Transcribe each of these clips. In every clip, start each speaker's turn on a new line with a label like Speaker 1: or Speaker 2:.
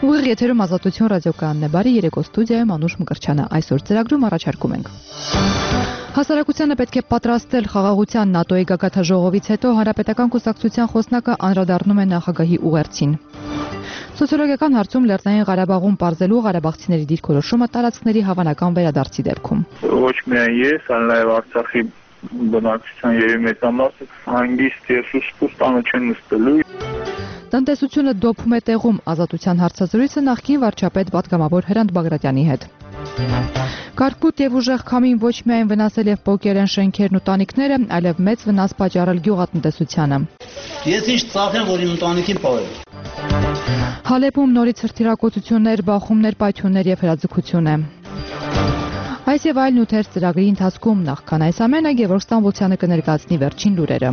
Speaker 1: Ուղիղ եթերում Ազատություն ռադիոկայանն է, բարի երեկո, ստուդիայում Անուշ Մկրտչյանը, այսօր ծրագրում առաջարկում ենք։ Հասարակությանը պետք է պատրաստել խաղաղության ՆԱՏՕ-ի գագաթնաժողովից հետո Հանրապետական կուսակցության խոսնակը անդրադառնում է նախագահի ուղերձին։ Սոցիոլոգիական հարցում Լեռնային Ղարաբաղում պարզելու ղարաբաղցիների դիրքորոշումը տարածքների հավանական վերադարձի դեպքում։
Speaker 2: Ոչ միայն ես, այլ նաև Արցախի բնակչության երևի մեծամասը հանգիստ եւ սուսպուս տանը չեն նստելու։
Speaker 1: Տնտեսությունը դոփում է տեղում, Ազատության հարցազրույցը նախկին վարչապետ պատգամավոր Հրանտ Բագրատյանի հետ։ Կարկուտ եւ ուժեղ քամին ոչ միայն վնասել եւ փոկել են շենքերն ու տանիքները, այլև մեծ վնաս պատճառել գյուղատնտեսությանը։
Speaker 3: Ես ինչ ծախեմ, որ իմ ընտանիքին պահել։
Speaker 1: Հալեպում նորից հրթիռակոծություններ, բախումներ, պայթյուններ եւ հրաձգություն է։ Այս եւ այլ նյութեր ծրագրի ընթացքում, նախքան այս ամենը Գևորգ Ստամբոլցյանը կներկայացնի վերջին լուրերը։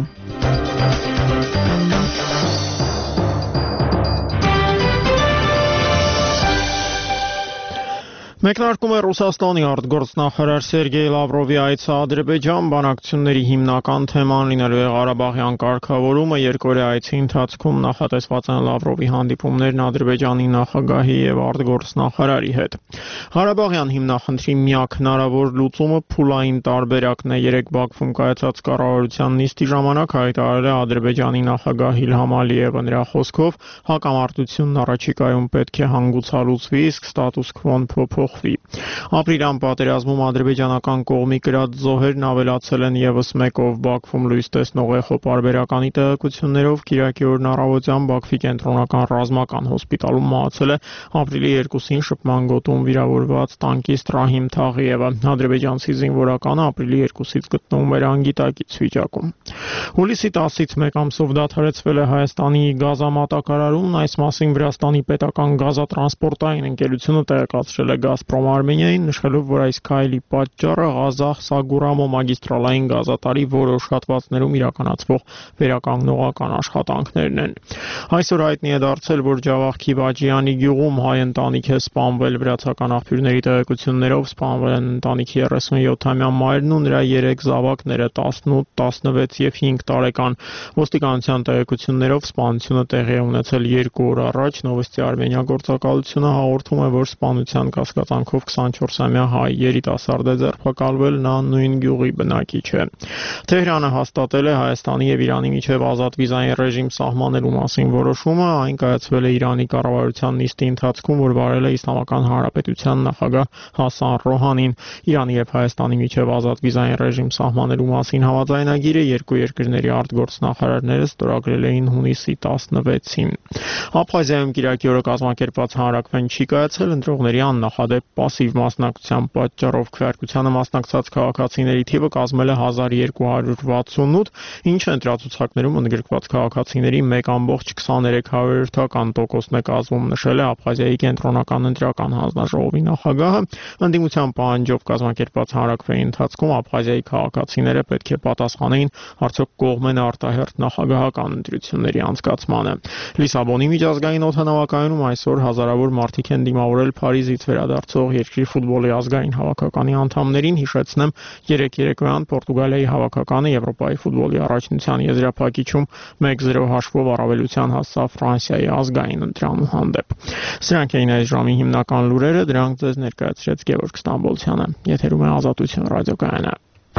Speaker 4: Մեկնարկում է Ռուսաստանի արտգործնախարար Սերգեյ Լավրովի այցը Ադրբեջան, բանակցությունների հիմնական թեման լինելու է Ղարաբաղյան կարգավորումը, երկօրյա այցի ընթացքում նախատեսված են Լավրովի հանդիպումներն Ադրբեջանի նախագահի եւ արտգործնախարարի հետ։ Ղարաբաղյան հիմնախնդրի միակ հնարավոր լուծումը փուլային տարբերակն է, երեք Բաքվում կայացած կառավարության նիստի ժամանակ հայտարարել է Ադրբեջանի նախագահ Իլհամ Ալիևը, նրա խոսքով հակամարտությունն առաջիկայում պետք է հանգուցալուծվի, իսկ ստատուս քվոն փոփոխվի։ Ապրիլյան պատերազմում ադրբեջանական կողմի կրած զոհերն ավելացել են եւս մեկով Բաքվում լույս տեսնող էխո պարբերականի տեղեկություններով Կիրակի օրն առավոտյան Բաքվի կենտրոնական ռազմական հոսպիտալում մահացել է ապրիլի 2-ին շփման գոտում վիրավորված տանկիստ Ռահիմ Թաղիևը։ Ադրբեջանցի զինվորականը ապրիլի 2-ից գտնվում էր անգիտակից վիճակում։ Հուլիսի 10-ից մեկ ամսով դադարեցվել է Հայաստանի գազամատակարարումն, այս մասին Վրաստանի պետական գազատրանսպորտային ընկերությունը տեղեկացրել է Գազպրոմ Արմենիային, նշելով, որ այս քայլի պատճառը Ղազախ-Սագուրամո մագիստրալային գազատարի որոշ հատվածներում իրականացվող վերականգնողական աշխատանքներն են։ Այսօր հայտնի է դարձել, որ Ջավախքի Բաջյանի գյուղում հայ ընտանիք է սպանվել, վրացական աղբյուրների տեղեկություններով սպանվել են ընտանիքի 37-ամյա մայրն ու նրա 3 զավակները 18, 16 եւ 5 տարեկան։ Ոստիկանության տեղեկություններով սպանությունը տեղի է ունեցել 2 օր առաջ։ Նովոստի Արմենիա գործակալությունը հաղորդում է, որ սպանության կասկածանքով 24-ամյա հայ երիտասարդ է ձերբակալվել, նա նույն գյուղի բնակիչ է։ Թեհրանը հաստատել է Հայաստանի եւ Իրանի միջև ազատ վիզային ռեժիմ սահմանելու մասին որոշումը, այն կայացվել է Իրանի կառավարության նիստի ընթացքում, որ վարել է Իսլամական Հանրապետության նախագահ Հասան Ռոհանին։ Իրանի եւ Հայաստանի միջև ազատ վիզային ռեժիմ սահմանելու մասին համաձայնագիրը երկու երկրների արտգործնախարարները ստորագրել էին հունիսի 16-ին։ Աբխազիայում Կիրակի օրը կազմակերպված հանրաքվեն չի կայացել, ընտրողների աննախադեպ պասիվ մասնակցության պատճառով քվեարկությանը մասնակցած քաղաքացիների թիվը կազմել է 1268, ինչը ընտրացուցակներում ընդգրկված քաղաքացիների 1.23%-ն է կազմում, նշել է Աբխազիայի կենտրոնական ընտրական հանձնաժողովի նախագահը։ Ընդդիմության պահանջով կազմակերպված հանրաքվեի ընթացքում Աբխազիայի քաղաքացիները պետք է պատասխանեին արդյոք կողմ են արտահերթ նախագահական ընտրությունների անցկացմանը։ Լիսաբոնի միջազգային օդանավակայանում այսօր հազարավոր մարդիկ են դիմավորել Փարիզից վերադարձող երկրի ֆուտբոլի ազգային հավաքականի անդամներին, հիշեցնեմ, 3 երեկոյան Պորտուգալիայի հավաքականը Եվրոպայի ֆուտբոլի առաջնության եզրափակիչում 1-0 հաշվով առավելության հասավ Ֆրանսիայի ազգային ընտրանու հանդեպ։ Սրանք էին այս ժամի հիմնական լուրերը, դրանք ձեզ ներկայացրեց Գևորգ Ստամբոլցյանը։ Եթերում է Ազատություն ռադիոկայանը։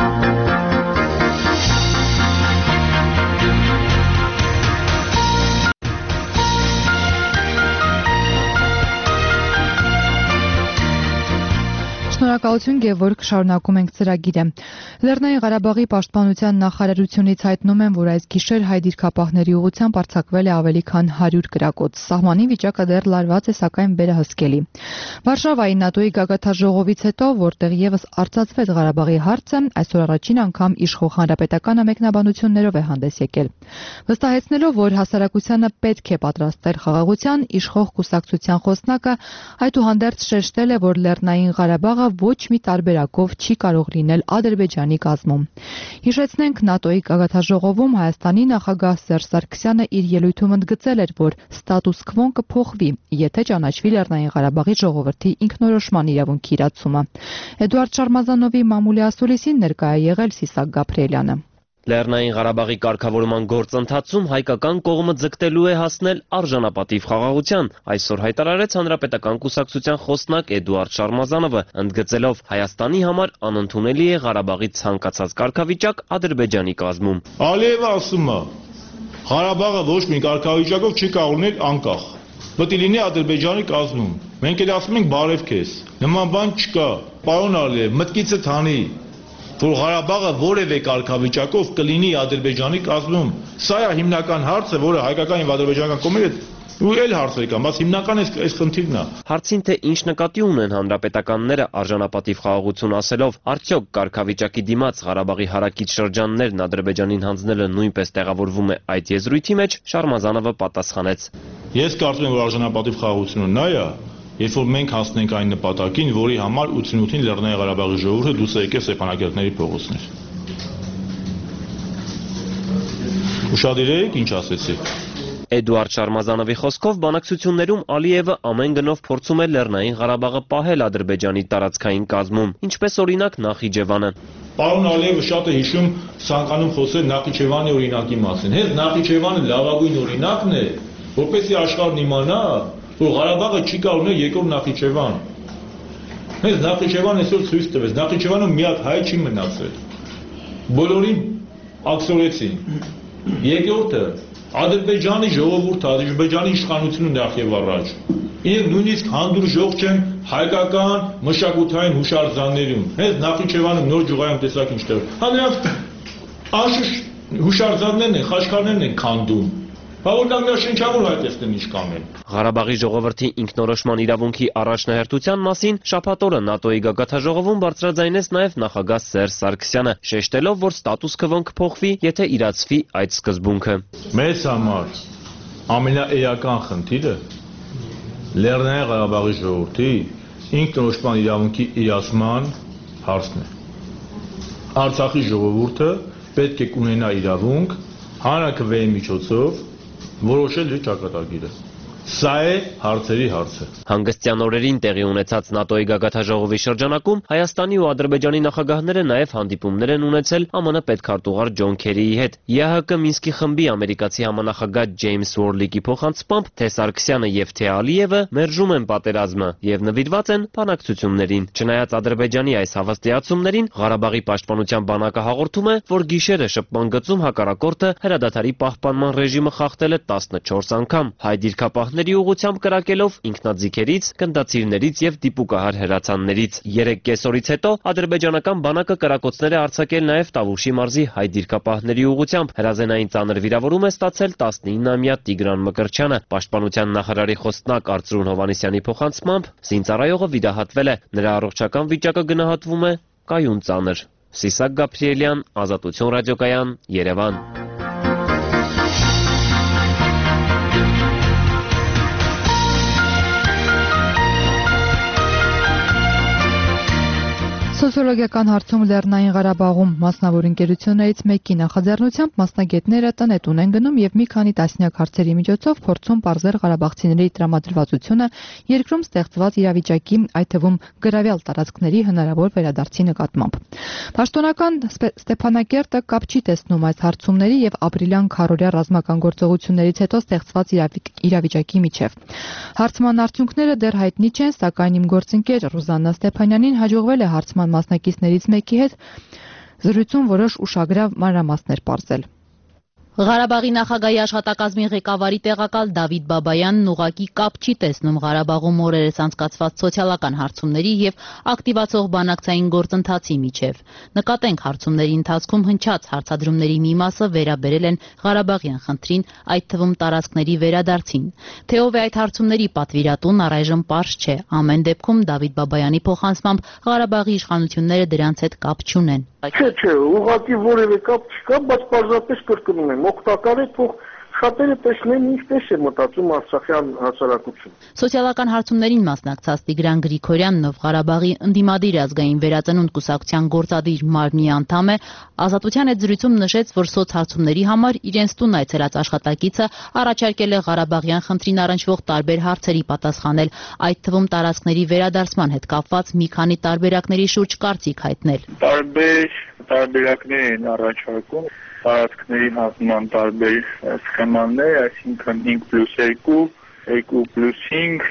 Speaker 1: Շնորհակալություն Գևորգ, շարունակում ենք ծրագիրը։ Լեռնային Ղարաբաղի պաշտպանության նախարարությունից հայտնում են, որ այս գիշեր հայ դիրքապահների ուղղությամբ արձակվել է ավելի քան 100 կրակոց։ Սահմանի վիճակը դեռ լարված է, սակայն վերահսկելի։ Վարշավայի ՆԱՏՕ-ի գագաթնաժողովից հետո, որտեղ եւս արծացվեց Ղարաբաղի հարցը, այսօր առաջին անգամ իշխող հանրապետականը մեկնաբանություններով է հանդես եկել։ Վստահեցնելով, որ հասարակությանը պետք է պատրաստել խաղաղության, իշխող կուսակցության խոսնակը այդուհանդերձ շեշտել է, որ Լեռնային Ղարաբաղը ոչ մի տարբերակով չի կարող լինել Ադրբեջանի կազմում։ Հիշեցնենք, ՆԱՏՕ-ի գագաթնաժողովում Հայաստանի նախագահ Սերժ Սարգսյանը իր ելույթում ընդգծել էր, որ ստատուս քվոն կփոխվի, եթե ճանաչվի Լեռնային Ղարաբաղի ժողովրդի ինքնորոշման իրավունքի իրացումը։ Էդուարդ Շարմազանովի մամուլի ասուլիսին ներկայ է եղել Սիսակ Գաբրիելյանը։
Speaker 5: Լեռնային Ղարաբաղի կարգավորման գործընթացում հայկական կողմը ձգտելու է հասնել արժանապատիվ խաղաղության, այսօր հայտարարեց Հանրապետական կուսակցության խոսնակ Էդուարդ Շարմազանովը, ընդգծելով Հայաստանի համար անընդունելի է Ղարաբաղի ցանկացած կարգավիճակ Ադրբեջանի կազմում։
Speaker 6: Ալիևը ասում է, Ղարաբաղը ոչ մի կարգավիճակով չի կարող լինել անկախ։ Պետք է լինի Ադրբեջանի կազմում։ Մենք էլ ասում ենք բարև քեզ։ Նման բան չկա։ Պարոն Ալիև, մտքիցը թանի, որ Ղարաբաղը որևէ կարգավիճակով կլինի Ադրբեջանի կազմում։ Սա է հիմնական հարցը, որը հայկական եւ ադրբեջանական կողմերը ու էլ հարցեր կան, բայց հիմնական այս խնդիրն է։
Speaker 5: Հարցին թե ինչ նկատի ունեն հանրապետականները արժանապատիվ խաղաղություն ասելով, արդյոք կարգավիճակի դիմաց Ղարաբաղի հարակից շրջաններն Ադրբեջանին հանձնելը նույնպես տեղավորվում է այդ եզրույթի մեջ, Շարմազանովը պատասխանեց.
Speaker 6: Ես կարծում եմ, որ արժանապատիվ խաղաղությունը նա է, երբ որ մենք հասնենք այն նպատակին, որի համար 88-ին Լեռնային Ղարաբաղի ժողովուրդը դուրս եկավ Ստեփանակերտների փողոցներ։ Ուշադրեք, ինչ ասեցի։
Speaker 5: Էդուարդ Շարմազանովի խոսքով բանակցություններում Ալիևը ամեն գնով փորձում է Լեռնային Ղարաբաղը պահել Ադրբեջանի տարածքային կազմում, ինչպես օրինակ Նախիջևանը։
Speaker 6: Պարոն Ալիևը շատ է հիշում ցանկանում խոսել Նախիջևանի օրինակի մասին։ Հենց Նախիջևանը լավագույն օրինակն է, որպեսզի աշխարհն իմանա, որ Ղարաբաղը չի կարող ունենալ երկրորդ Նախիջևան։ Հենց Նախիջևանը այսօր ցույց տվեց, Նախիջևանում մի հատ հայ չի մնացել։ Բոլորին աքսորեցին։ Երկրորդը Ադրբեջանի ժողովուրդը, Ադրբեջանի իշխանությունը նախ եւ առաջ։ Եվ նույնիսկ հանդուրժող չեն հայկական մշակութային հուշարձաններում։ Հենց Նախիջևանում նոր ջուղայում տեսակ ինչտեղ։ Հա նրանք անշուշտ հուշարձաններն են, խաչքարներն են քանդում։ Բավական կանգնած շնչավոր հայտեսնեն ինչ կանեն։
Speaker 5: Ղարաբաղի ժողովրդի ինքնորոշման իրավունքի առաջնահերթության մասին շաբաթ օրը ՆԱՏՕ-ի գագաթնաժողովում բարձրաձայնեց նաև նախագահ Սերժ Սարգսյանը, շեշտելով, որ ստատուս քվոն կփոխվի, եթե իրացվի այդ սկզբունքը։
Speaker 6: Մեզ համար ամենաէական խնդիրը Լեռնային Ղարաբաղի ժողովրդի ինքնորոշման իրավունքի իրացման հարցն է։ Արցախի ժողովուրդը պետք է ունենա իրավունք հանրաքվեի միջոցով որոշել իր ճակատագիրը։ Սա է հարցերի հարցը։
Speaker 5: Հանգստյան օրերին տեղի ունեցած ՆԱՏՕ-ի գագաթնաժողովի շրջանակում Հայաստանի ու Ադրբեջանի նախագահները նաև հանդիպումներ են ունեցել ԱՄՆ պետքարտուղար Ջոն Քերիի հետ։ ԵԱՀԿ Մինսկի խմբի ամերիկացի համանախագահ Ջեյմս Ուորլիկի փոխանցմամբ թե Սարգսյանը եւ թե Ալիևը մերժում են պատերազմը եւ նվիրված են բանակցություններին։ Չնայած Ադրբեջանի այս հավաստիացումներին, Ղարաբաղի պաշտպանության բանակը հաղորդում է, որ գիշերը շփման գծում հակառակորդը հրադադարի պահպանման ռեժիմը խախտել է 14 անգամ։ Հայ դիրքապահների ուղղությամբ կրակելով ինքնաձիգերից, գնդացիրներից եւ դիպուկահար հրացաններից։ 3 կեսօրից հետո ադրբեջանական բանակը կրակոցներ է արձակել նաեւ Տավուշի մարզի հայ դիրքապահների ուղղությամբ։ Հրազենային ծանր վիրավորում է ստացել 19-ամյա Տիգրան Մկրտչյանը։ Պաշտպանության նախարարի խոսնակ Արծրուն Հովհաննիսյանի փոխանցմամբ զինծառայողը վիրահատվել է։ Նրա առողջական վիճակը գնահատվում է կայուն ծանր։ Սիսակ Գաբրիելյան, Ազատություն ռադիոկայան, Երևան։
Speaker 1: Սոցիոլոգիական հարցում Լեռնային Ղարաբաղում մասնավոր ընկերություններից մեկի նախաձեռնությամբ մասնագետները տնետուն են գնում եւ մի քանի տասնյակ հարցերի միջոցով փորձում պարզել ղարաբաղցիների տրամադրվածությունը երկրում ստեղծված իրավիճակի, այդ թվում գրավյալ տարածքների հնարավոր վերադարձի նկատմամբ։ Պաշտոնական Ստեփանակերտը կապ չի տեսնում այս հարցումների եւ ապրիլյան քարորյա ռազմական գործողություններից հետո ստեղծված իրավիճակի միջև։ Հարցման արդյունքները դեռ հայտնի չեն, սակայն իմ գործընկեր Ռուզաննա Ստեփանյանին հաջողվել է հարցման մասնակիցներից մեկի հետ զրույցում որոշ ուշագրավ մանրամասներ պարզել։
Speaker 7: Ղարաբաղի նախագահի աշխատակազմի ղեկավարի տեղակալ Դավիթ Բաբայանն ուղղակի կապ չի տեսնում Ղարաբաղում օրերս անցկացված սոցիալական հարցումների եւ ակտիվացող բանակցային գործընթացի միջև։ Նկատենք հարցումների ընթացքում հնչած հարցադրումների մի մասը վերաբերել են Ղարաբաղյան խնդրին, այդ թվում տարածքների վերադարձին։ Թե ով է այդ հարցումների պատվիրատուն, առայժմ պարզ չէ։ Ամեն դեպքում Դավիթ Բաբայանի փոխանցմամբ Ղարաբաղի իշխանությունները դրանց հետ կապ չունեն։
Speaker 2: Չէ, ուղղակի որևէ կապ չկա, բայց պարզապես կրկնում եմ, օգտակար է թող շատերը տեսնեն ինչպես է մտածում արցախյան հասարակությունը։
Speaker 7: Սոցիալական հարցումներին մասնակցած Տիգրան Գրիգորյանն, ով Ղարաբաղի ընդդիմադիր ազգային վերածնունդ կուսակցության գործադիր մարմնի անդամ է, Ազատության հետ զրույցում նշեց, որ սոցհարցումների համար իրենց տուն այցելած աշխատակիցը առաջարկել է Ղարաբաղյան խնդրին առնչվող տարբեր հարցերի պատասխանել, այդ թվում տարածքների վերադարձման հետ կապված մի քանի տարբերակների շուրջ կարծիք հայտնել։
Speaker 2: Տարբերակներ են առաջարկում։
Speaker 8: տարածքների հատման տարբեր սխեմաներ, այսինքն 5+2, 2+5,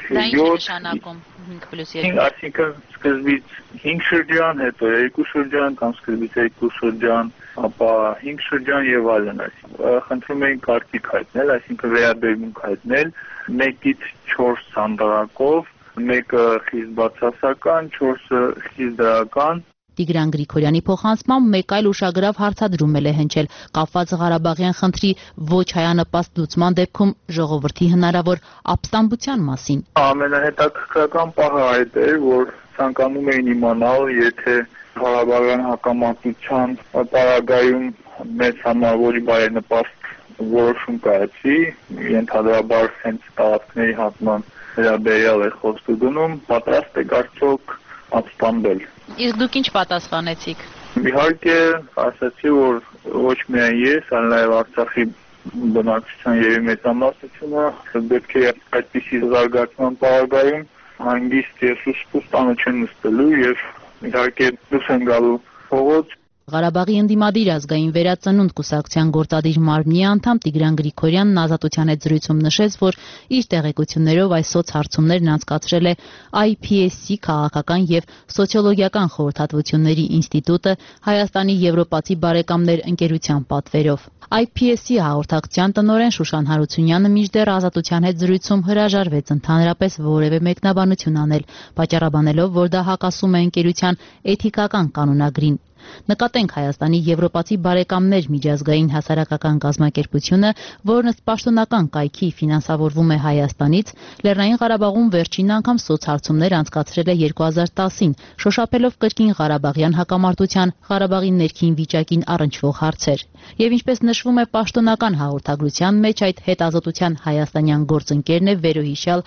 Speaker 8: 7, 5+2, այսինքն սկզբից 5 շրջան, հետո 2 շրջան, կամ սկզբից 2 շրջան, ապա 5 շրջան եւ այլն, այսինքն խնդրում էին կարգիկ հայտնել, այսինքն վերաբերմունք հայտնել 1-ից 4 սանդղակով, 1-ը խիստ բացասական, 4-ը խիստ դրական։
Speaker 7: Տիգրան Գրիգորյանի փոխանցմամբ մեկ այլ ուշագրավ հարցադրում է հնչել կապված Ղարաբաղյան խնդրի ոչ հայանպաստ լուծման դեպքում ժողովրդի հնարավոր ապստամբության մասին։
Speaker 8: Ամենահետաքրքրական պահը այդ էր, որ ցանկանում էին իմանալ, եթե Ղարաբաղյան հակամարտության պարագայում մեծ համար որի բարենպաստ որոշում կայացի, ենթադրաբար հենց տարածքների հատման վերաբերյալ է խոսքը գնում, պատրաստ եք արդյոք ապստամբել։
Speaker 7: Իսկ դուք ինչ պատասխանեցիք։
Speaker 8: Իհարկե, ասացի, որ ոչ միայն ես, այլ նաև Արցախի բնակչության եւ մեծամասնությունը պետք է այդպիսի զարգացման պարագայում հանգիստ եւ սուսպուս տանը չեն նստելու եւ իհարկե դուրս են գալու փողոց։
Speaker 7: Ղարաբաղի ընդդիմադիր ազգային վերածնունդ կուսակցության գործադիր մարմնի անդամ Տիգրան Գրիգորյանն Ազատության հետ զրույցում նշեց, որ իր տեղեկություններով այս սոցհարցումներն անցկացրել է IPSC քաղաքական եւ սոցիոլոգիական խորհրդատվությունների ինստիտուտը Հայաստանի Եվրոպացի բարեկամներ ընկերության պատվերով։ IPSC հաղորդակցության տնօրեն Շուշան Հարությունյանը մինչդեռ Ազատության հետ զրույցում հրաժարվեց ընդհանրապես որևէ մեկնաբանություն անել, պատճառաբանելով, որ դա հակասում է ընկերության էթիկական կանոնագրին։ Նկատենք Հայաստանի Եվրոպացի բարեկամներ միջազգային հասարակական կազմակերպությունը, որն ըստ պաշտոնական կայքի ֆինանսավորվում է Հայաստանից, Լեռնային Ղարաբաղում վերջին անգամ սոցհարցումներ անցկացրել է 2010-ին, շոշափելով կրկին Ղարաբաղյան հակամարտության, Ղարաբաղի ներքին վիճակին առնչվող հարցեր։ Եվ ինչպես նշվում է պաշտոնական հաղորդագրության մեջ, այդ հետազոտության հայաստանյան գործընկերն է վերոհիշյալ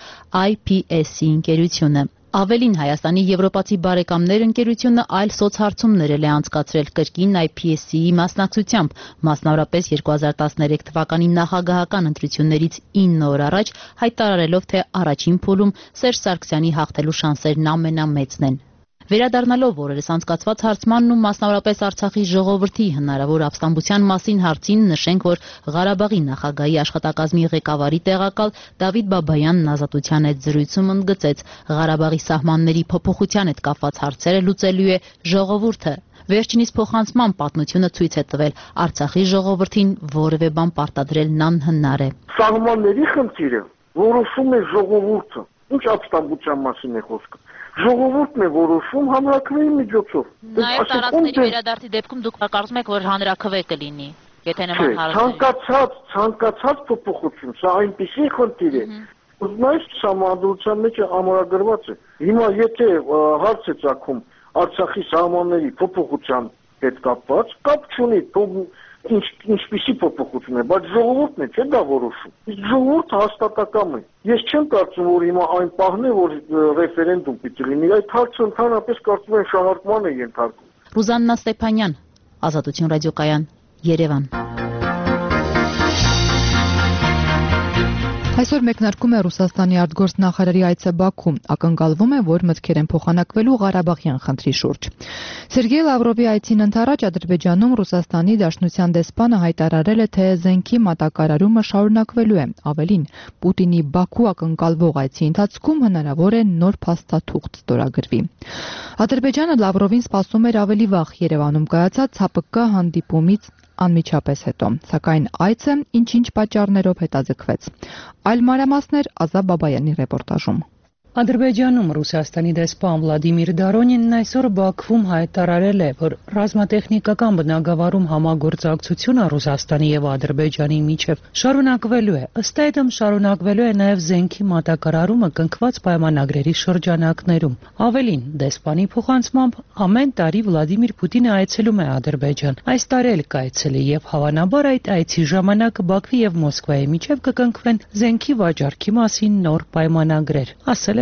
Speaker 7: IPSC ընկերությունը։ Ավելին Հայաստանի Եվրոպացի բարեկամներ ընկերությունը այլ սոցհարցումներ է անցկացրել կրկին IPSC-ի մասնակցությամբ, մասնավորապես 2013 թվականի նախագահական ընտրություններից 9 օր առաջ, հայտարարելով, թե առաջին փուլում Սերժ Սարգսյանի հաղթելու շանսերն ամենամեծն են։ Վերադառնալով օրերս անցկացված հարցմանն ու մասնավորապես Արցախի ժողովրդի հնարավոր ապստամբության մասին հարցին նշենք, որ Ղարաբաղի նախագահի աշխատակազմի ղեկավարի տեղակալ Դավիթ Բաբայանն Ազատության հետ զրույցում ընդգծեց, Ղարաբաղի սահմանների փոփոխության հետ կապված հարցերը լուծելու է ժողովուրդը։ Վերջինիս փոխանցման պատմությունը ցույց է տվել, Արցախի ժողովրդին որևէ բան պարտադրելն անհնար է։
Speaker 2: Սահմանների խնդիրը որոշում է ժողովուրդը։ Ինչ ապստամբության մասին է խոսքը։ Ժողովուրդն է որոշում հանրաքվեի միջոցով։
Speaker 7: Նաև տարածքների վերադարձի դեպքում դուք կարծում եք, որ հանրաքվե կլինի, եթե նման հարցեր։
Speaker 2: Ցանկացած փոփոխություն, սա այնպիսի խնդիր է, նայեք համանդրության մեջ ամրագրված է։ Հիմա եթե հարց է ծագում Արցախի սահմանների փոփոխության հետ կապված, կապ չունի, ինչպիսի փոփոխություն է, բայց ժողովուրդն է, չէ՞ դա որոշում։ Իսկ ժողովուրդը հաստատակամ է։ Ես չեմ կարծում, որ հիմա այն պահն է, որ ռեֆերենդում պիտի լինի, այդ հարցը ընդհանրապես կարծում եմ շահարկման է ենթարկվում։
Speaker 7: Ռուզաննա Ստեփանյան, Ազատություն ռադիոկայան, Երևան։
Speaker 1: Այսօր մեկնարկում է Ռուսաստանի արտգործնախարարի այցը Բաքու, ակնկալվում է, որ մտքեր են փոխանակվելու Ղարաբաղյան խնդրի շուրջ։ Սերգեյ Լավրովի այցին ընդառաջ Ադրբեջանում Ռուսաստանի Դաշնության դեսպանը հայտարարել է, թե զենքի մատակարարումը շարունակվելու է։ Ավելին, Պուտինի Բաքու ակնկալվող այցի ընթացքում հնարավոր է նոր փաստաթուղթ ստորագրվի։ Ադրբեջանը Լավրովին սպասում էր ավելի վաղ Երևանում կայացած ՀԱՊԿ հանդիպումից անմիջապես հետո, սակայն այցը ինչ-ինչ պատճառներով հետաձգվեց։ Այլ մանրամասներ Ազատ Բաբայանի ռեպորտաժում։
Speaker 9: Ադրբեջանում Ռուսաստանի դեսպան Վլադիմիր Դարոնինն այսօր Բաքվում հայտարարել է, որ ռազմատեխնիկական բնագավառում համագործակցությունը Ռուսաստանի եւ Ադրբեջանի միջև շարունակվելու է։ Ըստ այդմ շարունակվելու է նաեւ զենքի մատակարարումը կնքված պայմանագրերի շրջանակներում։ Ավելին, դեսպանի փոխանցմամբ ամեն տարի Վլադիմիր Պուտինը այցելում է Ադրբեջան։ Այս տարի էլ կայցելի եւ հավանաբար այդ այցի ժամանակ Բաքվի եւ Մոսկվայի միջև կկնքվեն զենքի վաճառքի մասին նոր պայմանագրեր, ասել է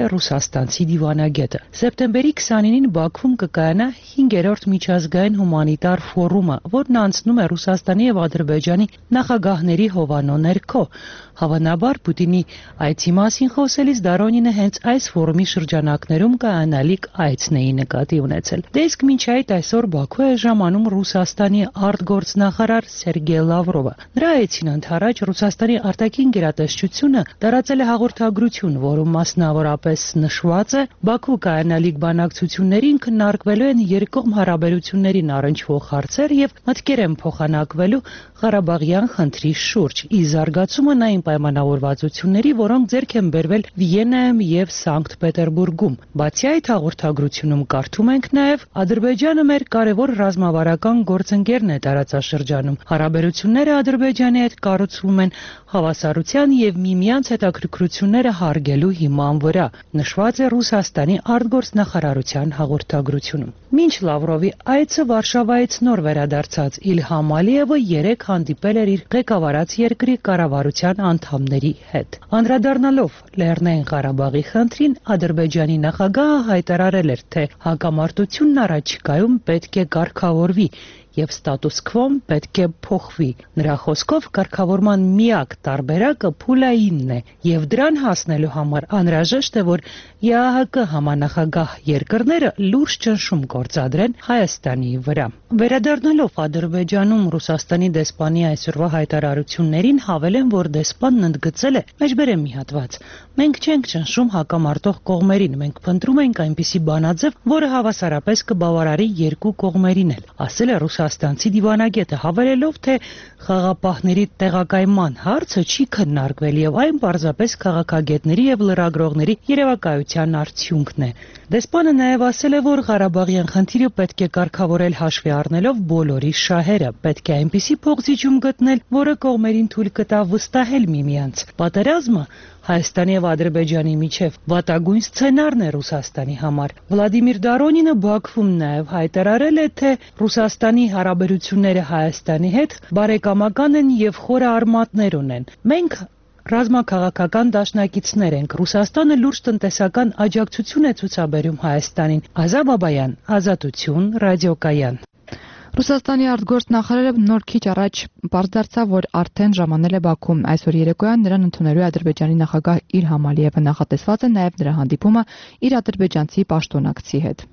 Speaker 9: ռուսաստանցի դիվանագետը։ Սեպտեմբերի 29-ին Բաքվում կկայանա 5-րդ միջազգային հումանիտար ֆորումը, որն անցնում է Ռուսաստանի եւ Ադրբեջանի նախագահների հովանու ներքո։ Հավանաբար Պուտինի այցի մասին խոսելիս Դարոնինը հենց այս ֆորումի շրջանակներում կայանալիք այցն էի նկատի ունեցել։ Դե իսկ մինչ այդ այսօր Բաքու է ժամանում Ռուսաստանի արտգործնախարար Սերգեյ Լավրովը։ Նրա այցին ընդառաջ Ռուսաստանի արտաքին գերատեսչությունը տարածել է հաղորդագրություն, որում մասնավորապես նշված է Բաքու կայանալիք բանակցություններին քննարկվելու են երկկողմ հարաբերություններին առնչվող հարցեր եւ մտքեր են փոխանակվելու Ղարաբաղյան խնդրի շուրջ։ Ի զարգացումը նային պայմանավորվածությունների, որոնք ձեռք են բերվել Վիեննայում եւ Սանկտ Պետերբուրգում։ Բացի այդ հաղորդագրությունում կարդում ենք նաեւ Ադրբեջանը մեր կարևոր ռազմավարական գործընկերն է տարածաշրջանում։ Հարաբերությունները Ադրբեջանի հետ կառուցվում են հավասարության եւ միմյանց հետաքրքրությունները հարգելու հիման վրա, նշված է Ռուսաստանի արտգործնախարարության հաղորդագրությունում։ Մինչ Լավրովի այցը Վարշավայից նոր վերադարձած Իլհամ Ալիևը երեկ հանդիպել էր իր ղեկավարած երկրի կառավարության անդամների հետ։ Անդրադառնալով Լեռնային Ղարաբաղի խնդրին, Ադրբեջանի նախագահը հայտարարել էր, թե հակամարտությունն առաջիկայում պետք է կարգավորվի եւ ստատուս քվոն պետք է փոխվի։ Նրա խոսքով կարգավորման միակ տարբերակը փուլայինն է եւ դրան հասնելու համար անհրաժեշտ է, որ ԵԱՀԿ համանախագահ երկրները լուրջ ճնշում գործադրեն Հայաստանի վրա։ Վերադառնալով Ադրբեջանում Ռուսաստանի դեսպանի այսօրվա հայտարարություններին, հավելեն, որ դեսպանն ընդգծել է. «Մեջբերեմ մի հատված։ Մենք չենք ճնշում հակամարտող կողմերին, մենք փնտրում ենք այնպիսի բանաձև, որը հավասարապես կբավարարի երկու կողմերին էլ», ասել է ռուսաստանցի դիվանագետը, հավելելով, թե խաղապահների տեղակայման հարցը չի քննարկվել եւ այն պարզապես քաղաքագետների եւ լրագրողների երևակայության արդյունքն է։ Դեսպանը նաեւ ասել է, որ Ղարաբաղյան խնդիրը պետք է կարգավորել հաշվի առնելով բոլորի շահերը, պետք է այնպիսի փոխզիջում գտնել, որը կողմերին թույլ կտա վստահել միմյանց։ Պատերազմը Հայաստանի եւ Ադրբեջանի միջև վատագույն սցենարն է Ռուսաստանի համար։ Վլադիմիր Դարոնինը Բաքվում նաեւ հայտարարել է, թե Ռուսաստանի հարաբերությունները Հայաստանի հետ բարեկամական են եւ խորը արմատներ ունեն։ Մենք ռազմաքաղաքական դաշնակիցներ ենք։ Ռուսաստանը լուրջ տնտեսական աջակցություն է ցուցաբերում Հայաստանին։ Ազա Բաբայան, Ազատություն, ռադիոկայան։
Speaker 1: Ռուսաստանի արտգործնախարարը նոր քիչ առաջ պարզ դարձավ, որ արդեն ժամանել է Բաքվում։ Այսօր երեկոյան նրան ընդունելու է Ադրբեջանի նախագահ Իլհամ Ալիևը, նախատեսված է նաև նրա հանդիպումը իր ադրբեջանցի պաշտոնակցի հետ։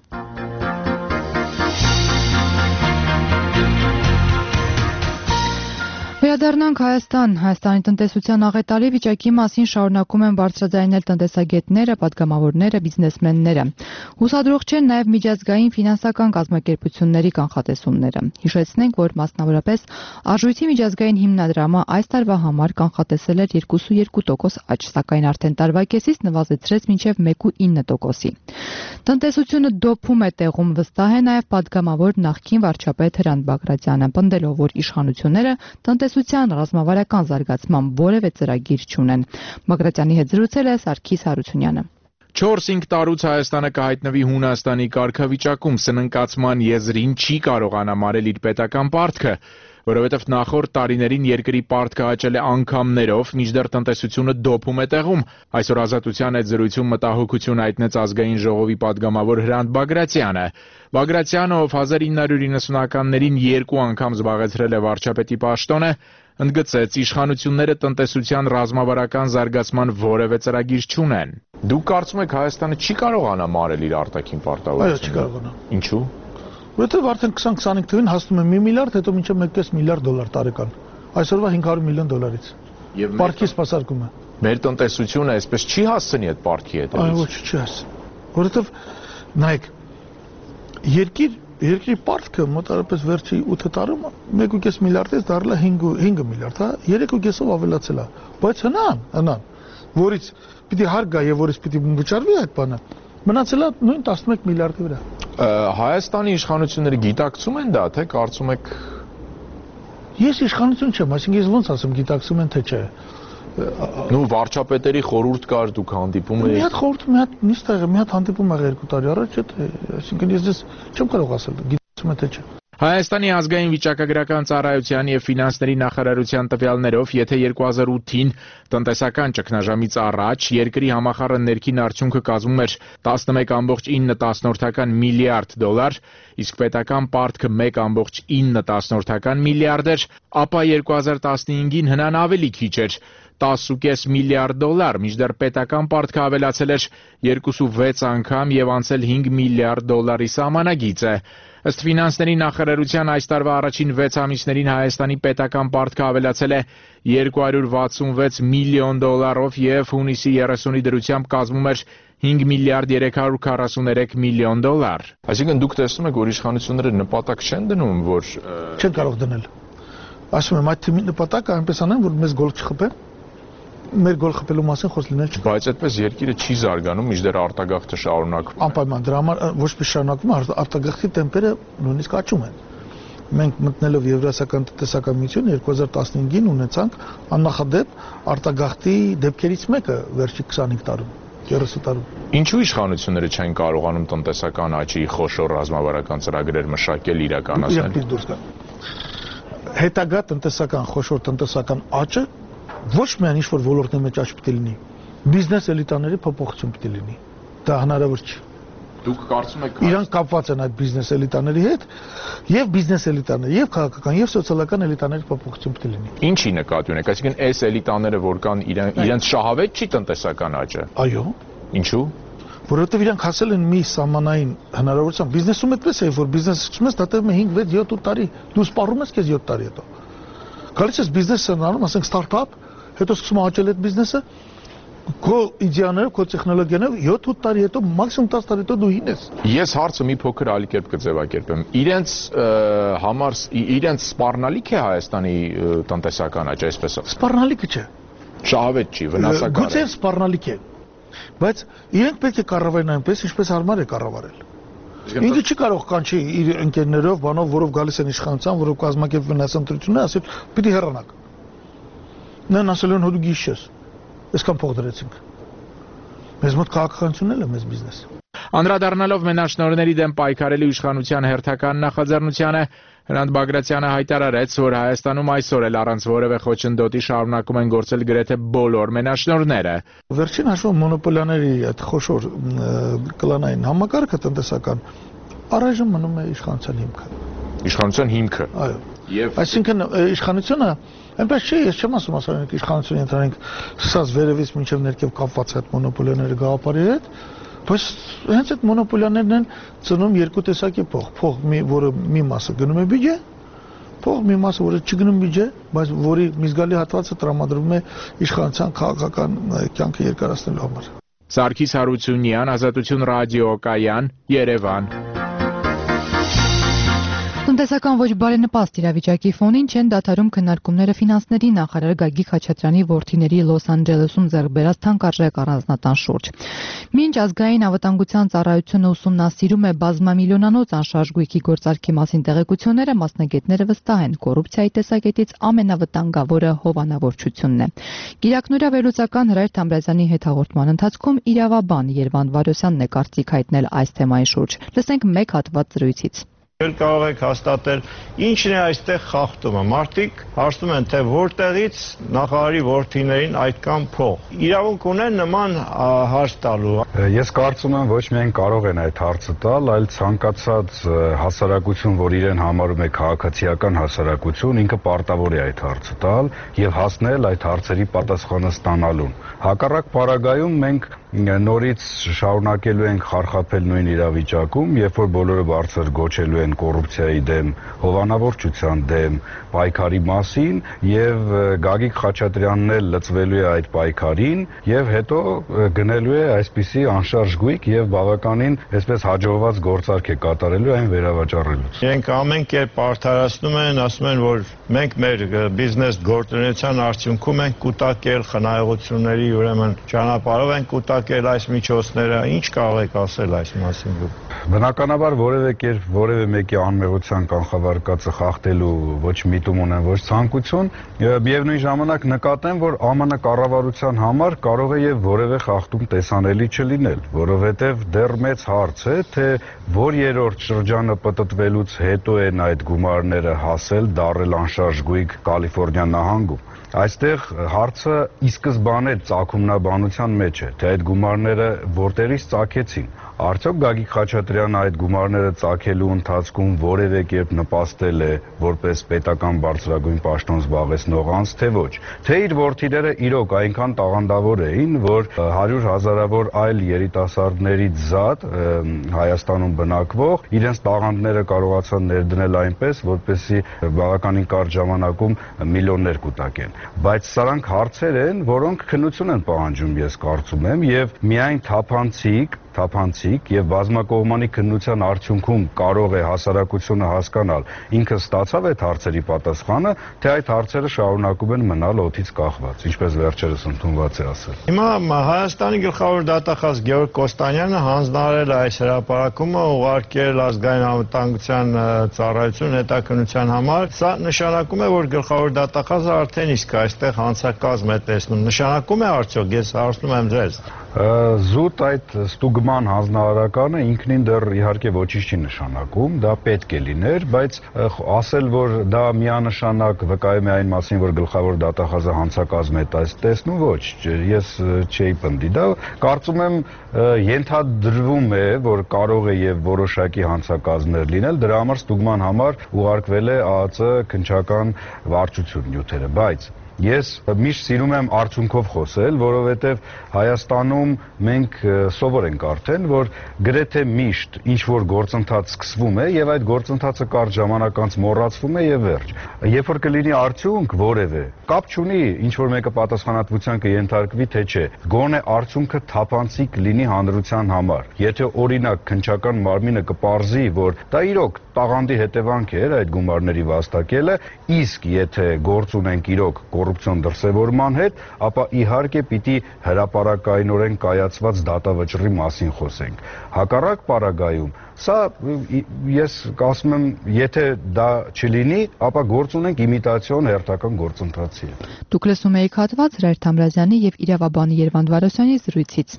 Speaker 1: Վերադառնանք Հայաստան։ Հայաստանի տնտեսության աղետալի վիճակի մասին շարունակում են բարձրաձայնել տնտեսագետները, պատգամավորները, բիզնեսմենները։ Հուսադրող չեն նաև միջազգային ֆինանսական կազմակերպությունների կանխատեսումները։ Հիշեցնենք, որ մասնավորապես Արժույթի միջազգային հիմնադրամը այս տարվա համար կանխատեսել էր 2.2% աճ, սակայն արդեն տարվա կեսից նվազեցրեց մինչև 1.9%-ի։ Տնտեսությունը դոփում է տեղում, վստահ է նաև պատգամավոր նախկին վարչապետ Հրանտ Բագրատյանը, պնդելով, որ իշխանությունները տնտեսության ռազմավարական զարգացման որևէ ծրագիր չունեն։ Բագրատյանի հետ զրուցել է Սարգիս Հարությունյանը։
Speaker 10: 4-5 տարուց Հայաստանը կհայտնվի Հունաստանի կարգավիճակում, սննկացման եզրին չի կարողանա մարել իր պետական պարտքը, որովհետև նախորդ տարիներին երկրի պարտքը աճել է անգամներով, մինչդեռ տնտեսությունը դոփում է տեղում։ Այսօր Ազատության հետ զրույցում մտահոգություն հայտնեց ազգային ժողովի պատգամավոր Հրանտ Բագրատյանը։ Բագրատյանը, ով 1990-ականներին 2 անգամ զբաղեցրել է վարչապետի պաշտոնը, ընդգծեց, իշխանությունները տնտեսության ռազմավարական զարգացման որևէ ծրագիր չունեն։ Դուք կարծում եք Հայաստանը չի կարողանա մարել իր արտաքին պարտավորությունը։
Speaker 11: Այո, չի կարողանա։
Speaker 10: Ինչու՞։
Speaker 11: Որովհետև արդեն 2025 թվականին հասնում է 1 միլիարդ, հետո մինչև 1.5 միլիարդ դոլար տարեկան։ Այսօրվա 500 միլիոն դոլարից։ Եվ պարտքի սպասարկումը։
Speaker 10: Մեր տնտեսությունը այսպես չի հասցնի այդ պարտքի հետ։
Speaker 11: Այո, ոչ, չի հասցնի։ Որովհետև նայեք, երկրի պարտքը մոտավորապես վերջի 8 տարում 1.5 միլիարդից դառել է 5 միլիարդ, հա, 3.5-ով ավելացել է։ Բայց հնան, որից պիտի հարկ գա եւ որից պիտի վճարվի այդ բանը, մնացել է նույն 11 միլիարդի վրա։
Speaker 10: Հայաստանի իշխանությունները գիտակցում են դա, թե կարծում եք։
Speaker 11: Ես իշխանություն չեմ, այսինքն ես ոնց ասեմ, գիտակցում են թե չէ։
Speaker 10: Նու վարչապետերի խորհուրդ կար, դուք հանդիպում եք։
Speaker 11: Մի հատ խորհուրդ, մի հատ նիստ եղել, մի հատ հանդիպում եղել 2 տարի առաջ, այսինքն ես չեմ կարող ասել, գիտակցում են թե չէ։
Speaker 10: Հայաստանի ազգային վիճակագրական ծառայության եւ ֆինանսների նախարարության տվյալներով, եթե 2008-ին տնտեսական ճգնաժամից առաջ երկրի համախառն ներքին արդյունքը կազմում էր 11.9 միլիարդ դոլար, իսկ պետական պարտքը 1.9 միլիարդ էր, ապա 2015-ին հնան ավելի քիչ էր 10.5 միլիարդ դոլար, մինչդեռ պետական պարտքը ավելացել էր 2.6 անգամ եւ անցել 5 միլիարդ դոլարի սահմանագիծը։ Ըստ ֆինանսների նախարարության այս տարվա առաջին 6 ամիսներին Հայաստանի պետական պարտքը ավելացել է 266 միլիոն դոլարով եւ հունիսի 30-ի դրությամբ կազմում էր 5 միլիարդ 343 միլիոն դոլար։
Speaker 12: Այսինքն դուք տեսնում եք, որ իշխանությունները նպատակ չեն դնում, որ
Speaker 11: չեն կարող դնել։ Ասում եմ, այդ թիմի նպատակը այնպես անեն, որ մեզ գոլ չխփեն։ Մեր գոլ խփելու մասին խոսք լինել չի։
Speaker 12: Բայց այդպես երկիրը չի զարգանում, մինչդեռ արտագաղթը շարունակվում։
Speaker 11: Անպայման դրա համար ոչ մի շարունակվում, արտագաղթի տեմպերը նույնիսկ աճում են։ Մենք մտնելով Եվրասիական տնտեսական միություն 2015-ին ունեցանք աննախադեպ արտագաղթի դեպքերից մեկը վերջի 25 տարում, 30 տարում։
Speaker 12: Ինչու իշխանությունները չեն կարողանում տնտեսական աճի խոշոր ռազմավարական ծրագրեր մշակել, իրականացնել։
Speaker 11: Հետագա տնտեսական խոշոր տնտեսական աճը ոչ միայն ինչ-որ ոլորտի մեջ աճ պետք է լինի, բիզնես էլիտաների փոփոխություն պետք է լինի։ Դա հնարավոր չի։
Speaker 12: Դուք կարծում եք
Speaker 11: իրանք կապված են այդ բիզնես էլիտաների հետ, եւ բիզնես էլիտաները, եւ քաղաքական, եւ սոցիալական էլիտաների փոփոխություն պետք է լինի։
Speaker 12: Ինչի նկատի ունեք, այսինքն այս էլիտաները, որ կան, իրենց շահավետ չի տնտեսական աճը։
Speaker 11: Այո։
Speaker 12: Ինչու։
Speaker 11: Որովհետեւ իրանք հասել են մի սահմանային հնարավորության։ Բիզնեսում այդպես է, որ բիզնեսը սկսում ես, դա տևում է 5, 6, 7 տարի։ Դու սպառում ես քեզ 7 տարի հետո։ Գալիս ես բիզնեսը անում, ասենք ստարտափ, հետո սկսում է աճել այդ բիզնեսը, քո իդեաներով, քո տեխնոլոգիաներով 7-8 տարի հետո, մաքսիմում 10 տարի հետո դու հին ես։
Speaker 12: Ես հարցը մի փոքր այլ կերպ կձևակերպեմ։ Իրենց համար իրենց սպառնալիք է Հայաստանի տնտեսական աճը, այսպես։
Speaker 11: Սպառնալիքը չէ։
Speaker 12: Շահավետ չի, վնասակար է։
Speaker 11: Գուցե սպառնալիք է, բայց իրենք պետք է կառավարեն այնպես, ինչպես հարմար է կառավարել։ Ինքը չի կարող կանչի իր ընկերներով, բանով, որով գալիս են իշխանության, որով կազմակերպվում են ասընտրությունները, ասել՝ պիտի հեռանաք։ Նրան ասել են հո դու գիշեր ես։ Այսքան փող դրեցինք։ Մեզ մոտ քաղաքականությունն էլ է մեզ բիզնես։
Speaker 10: Անդրադառնալով մենաշնորհների դեմ պայքարելու իշխանության հերթական նախաձեռնությանը, Հրանտ Բագրատյանը հայտարարեց, որ Հայաստանում այսօր էլ առանց որևէ խոչընդոտի շարունակում են գործել գրեթե բոլոր մենաշնորհները։
Speaker 11: Վերջին հաշվով մոնոպոլիաների այդ խոշոր կլանային համակարգը տնտեսական առայժմ մնում է իշխանության հիմքը։
Speaker 12: Իշխանության հիմքը։
Speaker 11: Այո։ Այսինքն իշխանությունը այնպես չէ, ես չեմ ասում ասենք իշխանությունը ընդհանրենք սկսած վերևից մինչև ներքև կապված այդ մոնոպոլիաների գաղափարի հետ, բայց հենց այդ մոնոպոլիաներն են ծնում երկու տեսակի փող, որը մի մասը գնում է բյուջե, փող մի մասը, որը չգնում բյուջե, բայց որի մի զգալի հատվածը տրամադրվում է իշխանության քաղաքական կյանքը երկարացնելու համար։
Speaker 10: Սարգիս Հարությունյան, Ազատություն ռադիոկայան, Երևան։
Speaker 1: Տնտեսական ոչ բարենպաստ իրավիճակի ֆոնին չեն դադարում քննարկումները ֆինանսների նախարար Գագիկ Խաչատրյանի որդիների Լոս Անջելեսում ձեռք բերած թանկարժեք առանձնատան շուրջ։ Մինչ ազգային անվտանգության ծառայությունը ուսումնասիրում է բազմամիլիոնանոց անշարժ գույքի գործարքի մասին տեղեկությունները, մասնագետները վստահ են, կոռուպցիայի տեսակետից ամենավտանգավորը հովանավորչությունն է։ Գիրակնորյա վերլուծական Հրայր Թամրազյանի հետ հաղորդման ընթացքում իրավաբան Երվանդ Վարոսյանն է կարծիք հայտնել այս թեմայի շուրջ։ Լսենք մեկ հատված զրույցից։
Speaker 13: Կարող եք հաստատել ինչն է այստեղ խախտումը։ Մարդիկ հարցնում են, թե որտեղից նախարարի որդիներին այդքան փող։ Իրավունք ունեն նման հարց տալու։
Speaker 14: Ես կարծում եմ ոչ միայն կարող են այդ հարցը տալ, այլ ցանկացած հասարակություն, որ իրեն համարում է քաղաքացիական հասարակություն, ինքը պարտավոր է այդ հարցը տալ եւ հասնել այդ հարցերի պատասխանը ստանալուն։ Հակառակ պարագայում մենք նորից շարունակելու ենք խարխափել նույն իրավիճակում, երբ որ բոլորը բարձր գոչելու են կոռուպցիայի դեմ, հովանավորչության դեմ, պայքարի մասին եւ Գագիկ Խաչատրյանն էլ լծվելու է այդ պայքարին եւ հետո գնելու է այսպիսի անշարժ գույք եւ բավականին այսպես հաջողված գործարք է կատարելու այն վերավաճառելուց։
Speaker 13: Իրենք ամեն կերպ արդարացնում են, ասում են, որ մենք մեր բիզնես գործունեության արդյունքում ենք կուտակել խնայողությունների ուրեմն ճանապարհով են կուտակել վաստակել այս միջոցները, ինչ կարող եք ասել այս մասին դուք։
Speaker 14: Բնականաբար որևէ կերպ որևէ մեկի անմեղության կանխավարկածը խախտելու ոչ միտում ունեն, ոչ ցանկություն, միևնույն ժամանակ նկատեմ, որ ԱՄՆ կառավարության համար կարող է եւ որևէ խախտում տեսանելի չլինել, որովհետեւ դեռ մեծ հարց է, թե որ երրորդ շրջանը պտտվելուց հետո են այդ գումարները հասել դառել անշարժ գույք Կալիֆոռնիա նահանգում։ Այստեղ հարցը ի սկզբանե ծագումնաբանության մեջ է, թե այդ գումարները որտեղից ծագեցին։ Արդյոք Գագիկ Խաչատրյանը այդ գումարները ծագելու ընթացքում որևէ կերպ նպաստել է որպես պետական բարձրագույն պաշտոն զբաղեցնող անձ, թե ոչ։ Թե իր որդիները իրոք այնքան տաղանդավոր էին, որ 100,000-ավոր այլ երիտասարդներից զատ Հայաստանում բնակվող իրենց տաղանդները կարողացան ներդնել այնպես, որպեսզի բավականին կարճ ժամանակում միլիոններ կուտակեն։ Բայց սրանք հարցեր են, որոնք քննություն են պահանջում, ես կարծում եմ, եւ միայն թափանցիկ եւ բազմակողմանի քննության արդյունքում կարող է հասարակությունը հասկանալ ինքը ստացավ այդ հարցերի պատասխանը, թե այդ հարցերը շարունակում են մնալ օդից կախված, ինչպես վերջերս ընդունված է ասել։
Speaker 13: Հիմա Հայաստանի գլխավոր դատախազ Գեորգ Կոստանյանը հանձնարարել այս հրապարակումը, ուղարկել ազգային անվտանգության ծառայություն հետաքննության համար։ Սա նշանակում է, որ գլխավոր դատախազը արդեն իսկ այստեղ հանցակազմ է տեսնում։ Նշանակում է արդյոք, ես հարցնում եմ ձեզ։
Speaker 14: Զուտ այդ ստուգման հանձնարարականը ինքնին դեռ իհարկե ոչինչ չի նշանակում, դա պետք է լիներ, բայց ասել, որ դա միանշանակ վկայում է այն մասին, որ գլխավոր դատախազը հանցակազմ է տեսնում, ոչ, ես չէի պնդի դա, կարծում եմ ենթադրվում է, որ կարող է եւ որոշակի հանցակազմներ լինել, դրա համար ստուգման համար ուղարկվել է ԱԱԾ քննչական վարչություն նյութերը, բայց ես միշտ սիրում եմ արդյունքով խոսել, որովհետև Հայաստանում մենք սովոր ենք արդեն, որ գրեթե միշտ ինչ-որ գործընթաց սկսվում է եւ այդ գործընթացը կարճ ժամանակ անց մոռացվում է եւ վերջ։ Երբ որ կլինի արդյունք որևէ, կապ չունի ինչ-որ մեկը պատասխանատվության կենթարկվի թե չէ, գոնե արդյունքը թափանցիկ լինի հանրության համար։ Եթե օրինակ քննչական մարմինը կպարզի, որ դա իրոք տաղանդի հետևանք էր այդ գումարների վաստակելը, իսկ եթե գործ ունենք իրոք կոռուպցիոն դրսևորման հետ, ապա իհարկե պիտի հրապարակայնորեն կայացված դատավճռի մասին խոսենք։ Հակառակ պարագայում, սա ես ասում եմ, եթե դա չլինի, ապա գործ ունենք իմիտացիոն հերթական գործընթացի։
Speaker 1: Դուք լսում եք հատված Հրայր Թամրազյանի եւ իրավաբան Երվանդ Վարոսյանի զրույցից։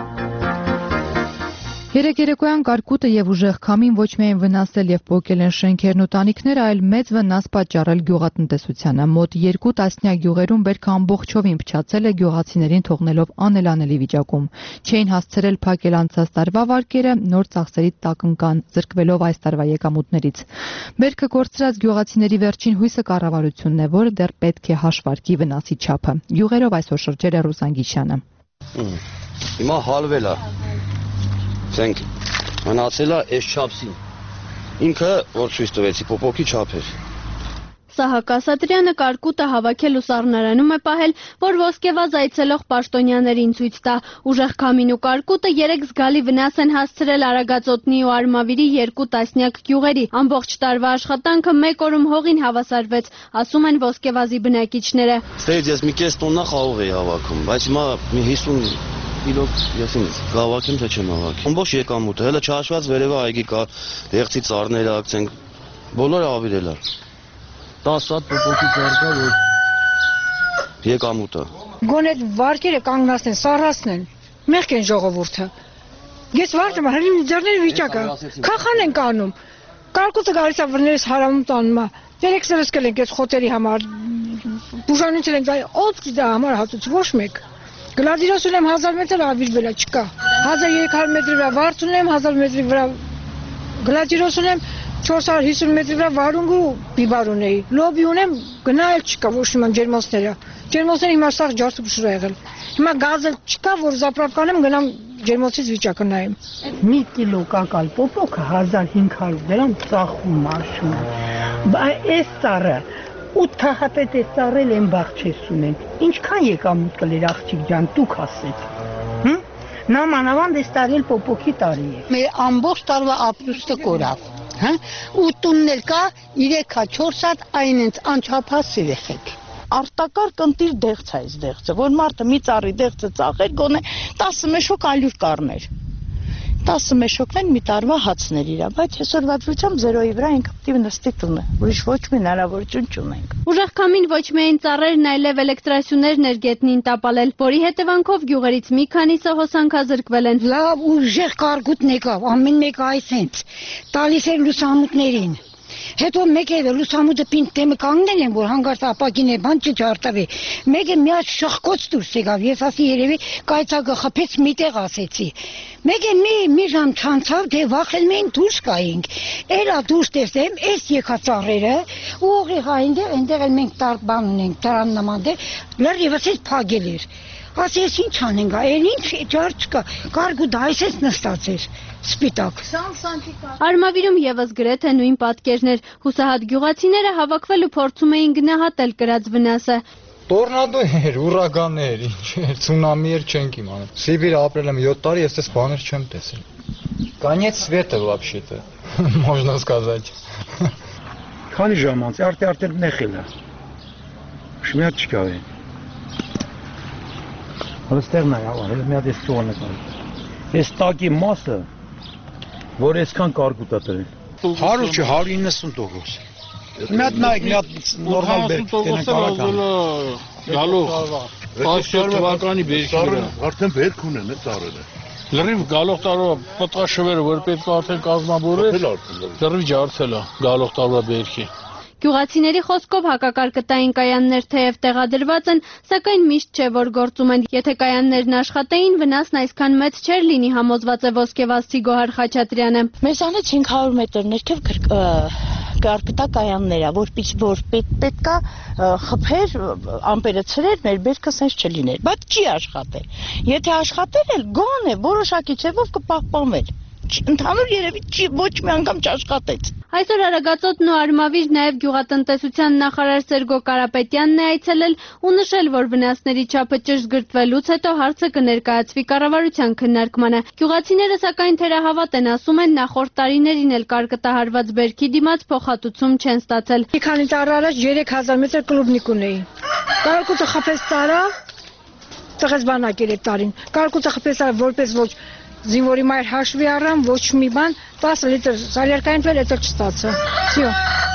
Speaker 1: Երեկ երեկոյան կարկուտը եւ ուժեղ քամին ոչ միայն վնասել եւ պոկել են շենքերն ու տանիքները, այլ մեծ վնաս պատճառել գյուղատնտեսությանը։ Մոտ 2 տասնյակ գյուղերում բերքը ամբողջովին փչացել է, գյուղացիներին թողնելով անելանելի վիճակում։ Չէին հասցրել փակել անցած տարվա վարկերը, նոր ծախսերի տակ ընկան, զրկվելով այս տարվա եկամուտներից։ Բերքը կորցրած գյուղացիների վերջին հույսը կառավարությունն է, որը դեռ պետք է հաշվարկի վնասի չափը։ Գյուղերով այսօր շրջել է Ռուզան Գիշյանը։
Speaker 15: Հիմա հալվել է։ Ցենք մնացել է այս չափսին։ Ինքը որ ցույց տվեցի փոփոխի չափ էր։
Speaker 16: Սահակ Ասատրյանը կարկուտը հավաքել ու սառնարանում է պահել, որ ոսկեվազ այցելող պաշտոնյաներին ցույց տա։ Ուժեղ քամին ու կարկուտը երեք զգալի վնաս են հասցրել Արագածոտնի ու Արմավիրի 2 տասնյակ գյուղերի։ Ամբողջ տարվա աշխատանքը մեկ օրում հողին հավասարվեց, ասում են ոսկեվազի բնակիչները։
Speaker 15: Ստերից ես մի կես տոննա խաղող էի հավաքում, բայց հիմա մի 50 կիլո ես ինձ գավակեմ թե չեմ հավաքի։ Ամբողջ եկամուտը, հələ չհաշված վերևը այգի կա, դեղցի ծառներ ակցենք, բոլորը ավիրել է։ 10 հատ փոփոխի ծառկա որ եկամուտը։
Speaker 17: Գոնե վարկերը կանգնացնեն, սառացնեն, մեղք են ժողովուրդը։ Ես վարդում եմ, ձեռների վիճակը, քախան ենք անում, կարկուտը գալիս է վրներս հարամում տանում է, երեք սրսկել ենք ես խոտերի համար, բուժանություն ենք, ով դա համար հատուց, ոչ մեկ։ Գլադիրոս ունեմ 1000 մետր ավիրվել է, չկա։ 1300 մետրի վրա վարդ ունեմ, 1000 մետրի վրա գլադիրոս ունեմ, 450 մետրի վրա վարունգ ու բիբար ունեի։ Լոբի ունեմ, գնալ չկա, ոչ իմ ջերմոցները։ Ջերմոցները հիմա սաղ ջարդու փշուր եղել։ Հիմա գազը չկա, որ զապրապկանեմ, գնամ ջերմոցից վիճակը նայեմ։
Speaker 18: Մի կիլո կակալ պոպոկը 1500 դրամ ծախում մաշում։ Բայց այս ծառը 8 հատ է ծառել են բաղչես ունեն։ Ինչքան եկամուտ կլեր աղջիկ ջան, դուք ասեք։ Նամանավանդ այս տարի պոպոկի տարի է։ Մեր ամբողջ տարվա ապրուստը կորավ։ Ու տունն էլ կա 3 հատ 4 հատ այն ինձ անչափահաս երեխեք։ Արտակարգ ընտիր դեղց է այս դեղցը, որ մարդը մի ծառի դեղցը ծախեր, գոնե
Speaker 19: 10 մեշոկ ալյուր կառներ։ 10 մեշոկն են մի տարվա հացներ իրա, բայց այսօրվա դրությամբ 0-ի վրա ինքը պետք է նստի տունը։ Ուրիշ ոչ մի հնարավորություն չունենք։
Speaker 16: Ուժեղ քամին ոչ միայն ծառերն, այլև էլեկտրասյուներն էր գետնին տապալել, որի հետևանքով գյուղերից մի քանիսը հոսանքազրկվել են։
Speaker 17: Լավ ուժեղ կարկուտն եկավ, ամեն մեկը այսենց տալիս էր լուսամուտներին։ Հետո մեկ է լուսամուտը պինդ դեմը կանգնել են, որ հանգարց ապակին է բան չջարտավի։ Մեկը մի հատ շխկոց դուրս եկավ, ես ասի երևի կայծակը խփեց միտեղ ասեցի։ Մեկը մի ժամ չանցավ, թե վախել մենք դուրս գայինք։ Էլա դուրս տեսեմ, էս եկա ծառերը, ուղիղ այնտեղ էլ մենք բան ունենք, դրան նման դե, լրիվ ասես փագել էր։ Ասես ինչ անենք, այլ ինչ ջար չկա, կարգուտ այսպես նստած էր, սպիտակ։
Speaker 16: Արմավիրում եւս գրեթե նույն պատկերն էր, հուսահատ գյուղացիները հավաքվել ու փորձում էին գնահատել կրած վնասը։
Speaker 20: Տորնադո էր, ուրագաններ, ինչ էր, ցունամի էր, չենք իմանում։ Սիբիր ապրել եմ 7 տարի, ես այս բաներ չեմ տեսել։ Конец света вообще-то, можно сказать։
Speaker 21: Քանի ժամ անց, արտել նեղել է։ Շմիատ չկա է։ Հստեղ նա ավարել, մի հատ էս ծողանը կար։ Էս տակի մասը, որ այսքան կարկուտ է տրել։ 100 չի, 190%։ Մի հատ նայեք, մի հատ նորմալ բերք տենեն կարական։
Speaker 22: Գալով, 10 թվականի բերքի վրա։
Speaker 23: Արդեն բերք ունեն է ծառերը։
Speaker 22: Լրիվ գալող տարվա պտղաշվերը, որ պետք է արդեն կազմավորել, լրիվ ջարդել է գալող տարվա բերքի։
Speaker 16: Գյուղացիների խոսքով հակակարկտային կայաններ թեև տեղադրված են, սակայն միշտ չէ, որ գործում են։ Եթե կայաններն աշխատեին, վնասն այսքան մեծ չէր լինի, համոզված է ոսկեվազցի Գոհար Խաչատրյանը։
Speaker 19: Մեզանից 500 մետր ներքև կարկտա կայաններ է, որ պետք է խփեր, ամպերը ցրեր, մեր բերքը sense չլիներ, բայց չի աշխատել։ Եթե աշխատել էլ, գոնե որոշակի ձևով կպահպանվեր։ Ընդհանուր երևի ոչ մի անգամ չաշխատեց։
Speaker 16: Այսօր Արագածոտն ու Արմավիր նաև գյուղատնտեսության նախարար Սերգո Կարապետյանն է այցելել ու նշել, որ վնասների չափը ճշգրտվելուց հետո հարցը կներկայացվի կառավարության քննարկմանը։ Գյուղացիները սակայն թերահավատ են, ասում են նախորդ տարիներին էլ կարկտահարված բերքի դիմաց փոխհատուցում չեն ստացել։
Speaker 17: Մի քանի տարի առաջ 3000 մետր կլուբնիկ ունեի։ Կարկուտը խփեց տարա, տղես բանակեր այդ տարին։ Կարկուտը խփեց տարա որպես ոչ զինվորի մայր հաշվի առամ, ոչ մի բան, 10 լիտր սալերկային լետր չստացա։ Всё։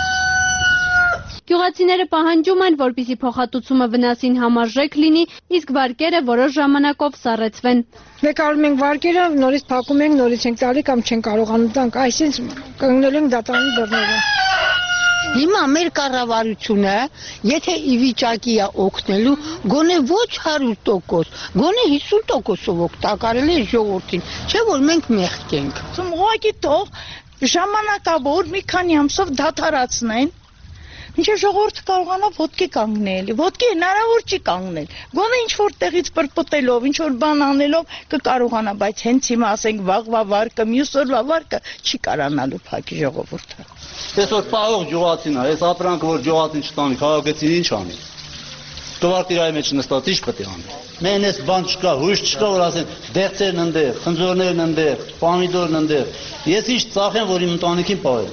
Speaker 16: Գյուղացիները պահանջում են, որպեսզի փոխհատուցումը վնասին համարժեք լինի, իսկ վարկերը որոշ ժամանակով սառեցվեն։
Speaker 17: Վեկարում ենք վարկերը, նորից փակում ենք, նորից ենք տալի կամ չեն կարողանում տանք, այսինքն կանգնել ենք դատարանի դռները։
Speaker 19: Հիմա մեր կառավարությունը, եթե ի վիճակի է օգնելու, գոնե ոչ 100%, գոնե 50%-ով օգտակարել է ժողովրդին, չէ՞ որ մենք մեղք ենք։ Ուղղակի թող ժամանակավոր մի քանի ամսով դադարացնեն, մինչև ժողովուրդը կարողանա ոտքի կանգնել։ Ոտքի հնարավոր չի կանգնել։ Գոնե ինչ որ տեղից պրպտելով, ինչ որ բան անելով կկարողանա, բայց հենց հիմա ասենք վաղվա վարկը, մյուս օրվա վարկը չի կարողանալու փակի ժողովուրդը։
Speaker 3: Այսօր պահող գյուղացին է, այս ապրանքը որ գյուղացին չտանի, քաղաքացին ինչ անի։ Տվարտիրայի մեջ նստած ինչ պետք է անի։ Մեն էս բան չկա, հույս չկա, որ ասեն դեղցերն ընդեղ, խնձորներն ընդեղ, պամիդորն ընդեղ։ Ես ինչ ծախեմ, որ իմ ընտանիքին պահեմ։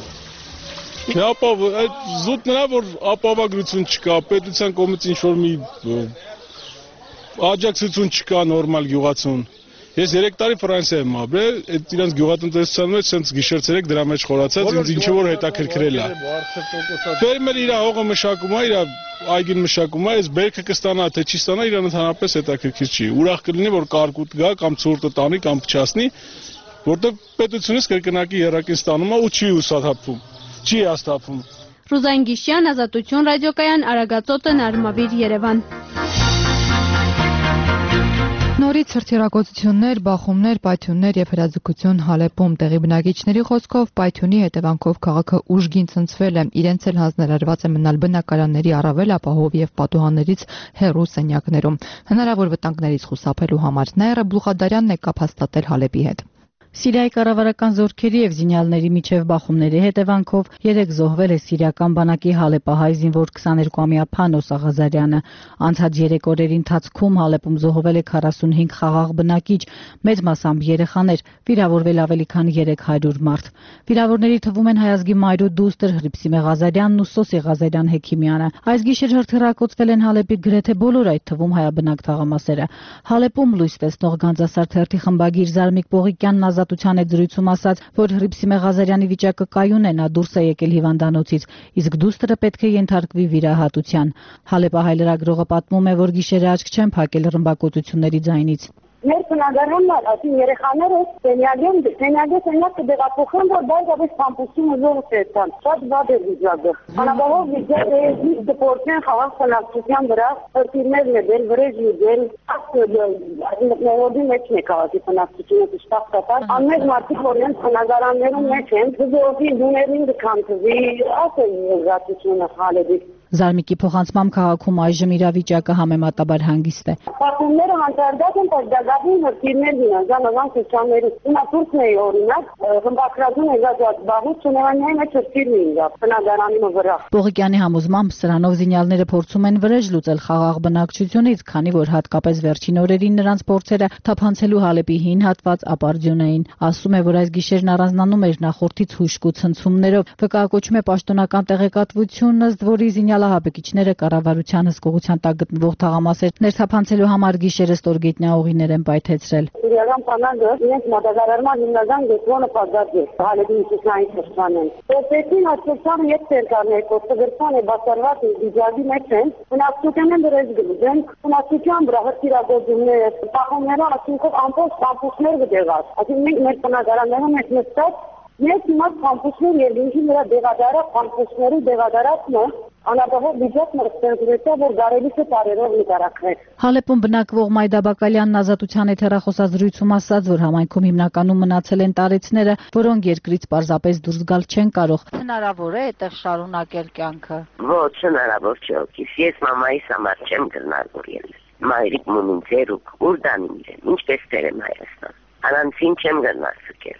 Speaker 22: Այդ զուտ նրա, որ ապավագրություն չկա, պետության կողմից ինչ-որ մի աջակցություն չկա նորմալ գյուղացուն։ Ես 3 տարի Ֆրանսիա եմ ապրել, այդ իրանց գյուղատնտեսության մեջ սենց գիշերցերեք դրա մեջ խորացած, ինձ ինչ որ հետաքրքրել է։ Ֆերմերը իր հողը մշակում է, իր այգին մշակում է, այս բերքը կստանա, թե չի ստանա, իրան ընդհանրապես հետաքրքիր չի։ Ուրախ կլինի, որ կարկուտ գա կամ ցուրտը տանի կամ փչացնի, որտեղ պետությունից կրկնակի երակին ստանում է ու չի ուսաթափվում։ Չի հաստատվում։
Speaker 16: Ռուզան Գիշյան, Ազատություն ռադիոկայան, Արագածոտն, Արմավիր, Երևան։
Speaker 1: Նորից հրթիռակոծություններ, բախումներ, պայթյուններ եւ հրաձգություն Հալեպում տեղի բնակիչների խոսքով պայթյունի հետևանքով քաղաքը ուժգին ցնցվել է, իրենց էլ հանձնարարված է մնալ բնակարանների առավել ապահով եւ պատուհաններից հեռու սենյակներում։ Հնարավոր վտանգներից խուսափելու համար Նաիրա Բլուխադարյանն է կապ հաստատել Հալեպի հետ։
Speaker 9: Սիրիայի կառավարական զորքերի եւ զինյալների միջև բախումների հետևանքով 3 զոհվել է սիրիական բանակի հալեպահայ զինվոր 22-ամյա Փանոս Աղազարյանը։ Անցած 3 օրերի ընթացքում Հալեպում զոհվել է 45 խաղաղ բնակիչ, մեծ մասամբ երեխաներ, վիրավորվել ավելի քան 300 մարդ։ Վիրավորների թվում են հայազգի մայրու դուստր Հրիփսիմե Ղազարյանն ու Սոսի Ղազարյան Հեքիմյանը։ Այս գիշեր հրթիռակոծվել են Հալեպի գրեթե բոլոր, այդ թվում հայաբնակ թաղամասերը։ Հալեպում լույս տեսնող Գանձասար թերթի խմբագիր Զարմիկ Պողիկյանն ազատության հետ զրույցում ասաց, որ Հրիփսիմե Ղազարյանի վիճակը կայուն է, նա դուրս է եկել հիվանդանոցից, իսկ դուստրը պետք է ենթարկվի վիրահատության։ Հալեպահայ լրագրողը պատմում է, որ գիշերը աչք չեն փակել ռմբակոծությունների ձայնից։
Speaker 4: Մեր բնակարանն ասի երեխաները սենյակը դեղափոխեն, որ բայց ավելի սամպուսումը զորը տեսան։ Շատ վատ է վիճակը։ Անաբավով վիճակը դպորտեն խաղաղ բնակչության վրա հրթիռներն է դել, վրեժ յուղել, նորոդի մեջ է քաղաքի բնակչությունը շտապ անմեծ մարդիկ որ են բնակարաններում մեջ են, զորքի դուներին դքանթվի, ասել ուղղությունը Հալեպի։
Speaker 9: Զարմիկի փոխանցմամբ քաղաքում այժմ իրավիճակը համեմատաբար հանգիստ է։
Speaker 4: Պատումները հանդարտած են, բայց դակավին հրթիռներ դինան, զանազան սեքցիաների։ Հիմա Թուրքն է օրինակ, ռմբակրատուն եկած բաղուց ունենային այդ հրթիռն ինգա, բնակարանի վրա։
Speaker 9: Պողիկյանի համոզմամբ սրանով զինյալները փորձում են վրեժ լուծել խաղաղ բնակչությունից, քանի որ հատկապես վերջին օրերին նրանց փորձերը թափանցելու Հալեպի հին հատված ապարդյուն էին։ Ասում է, որ այս գիշերն առանձնանում էր նախորդից հուշկու ցնցումներով, վկայակոչում է պաշտոնական տեղեկատվություն, ըստ որի զինյալահաբեկիչները կառավարության հսկողության տակ գտնվող թաղամասեր ներթափանցելու համար գիշերը ստորգետնյա ուղիներ են պայթեցրել։
Speaker 4: Սիրիական բանակը իրենց մատակարարման հիմնական գծոնը պատրաստ է Հալեպի ինքնային շրջանին։ Պետին հաստատան եւ ցերկարներ կոստագրության է բացառված վիճակի մեջ են, բնակչության դրես գլուխեն, բնակչության վրա հրթիռակոծումներ, պահումները ասինքով ամբողջ կամպուսներ գտեղած։ Այսինքն մենք մեր բնակարաններում ենք նստած Ես հիմա կամպուսներ եւ ինքնի նրա դեղադարակ կամպուսների դեղադարակն է անաբավով վիճակն ստեղծվեցա, որ կարելի է տարերով նկարագրել։
Speaker 9: Հալեպում բնակվող Մայդա Բակալյանն ազատության հետ հեռախոսազրույցում ասաց, որ համայնքում հիմնականում մնացել են տարեցները, որոնք երկրից պարզապես դուրս գալ չեն կարող։
Speaker 5: Հնարավոր է այդտեղ շարունակել կյանքը։
Speaker 6: Ոչ, հնարավոր չէ։ Ես մամայիս համար չեմ գնալու։ Մայրիկ մունին ծերուկ, ուր դանին իրեն, ինչպես տերեմ Հայաստան։ Առանցին չեմ գնացել։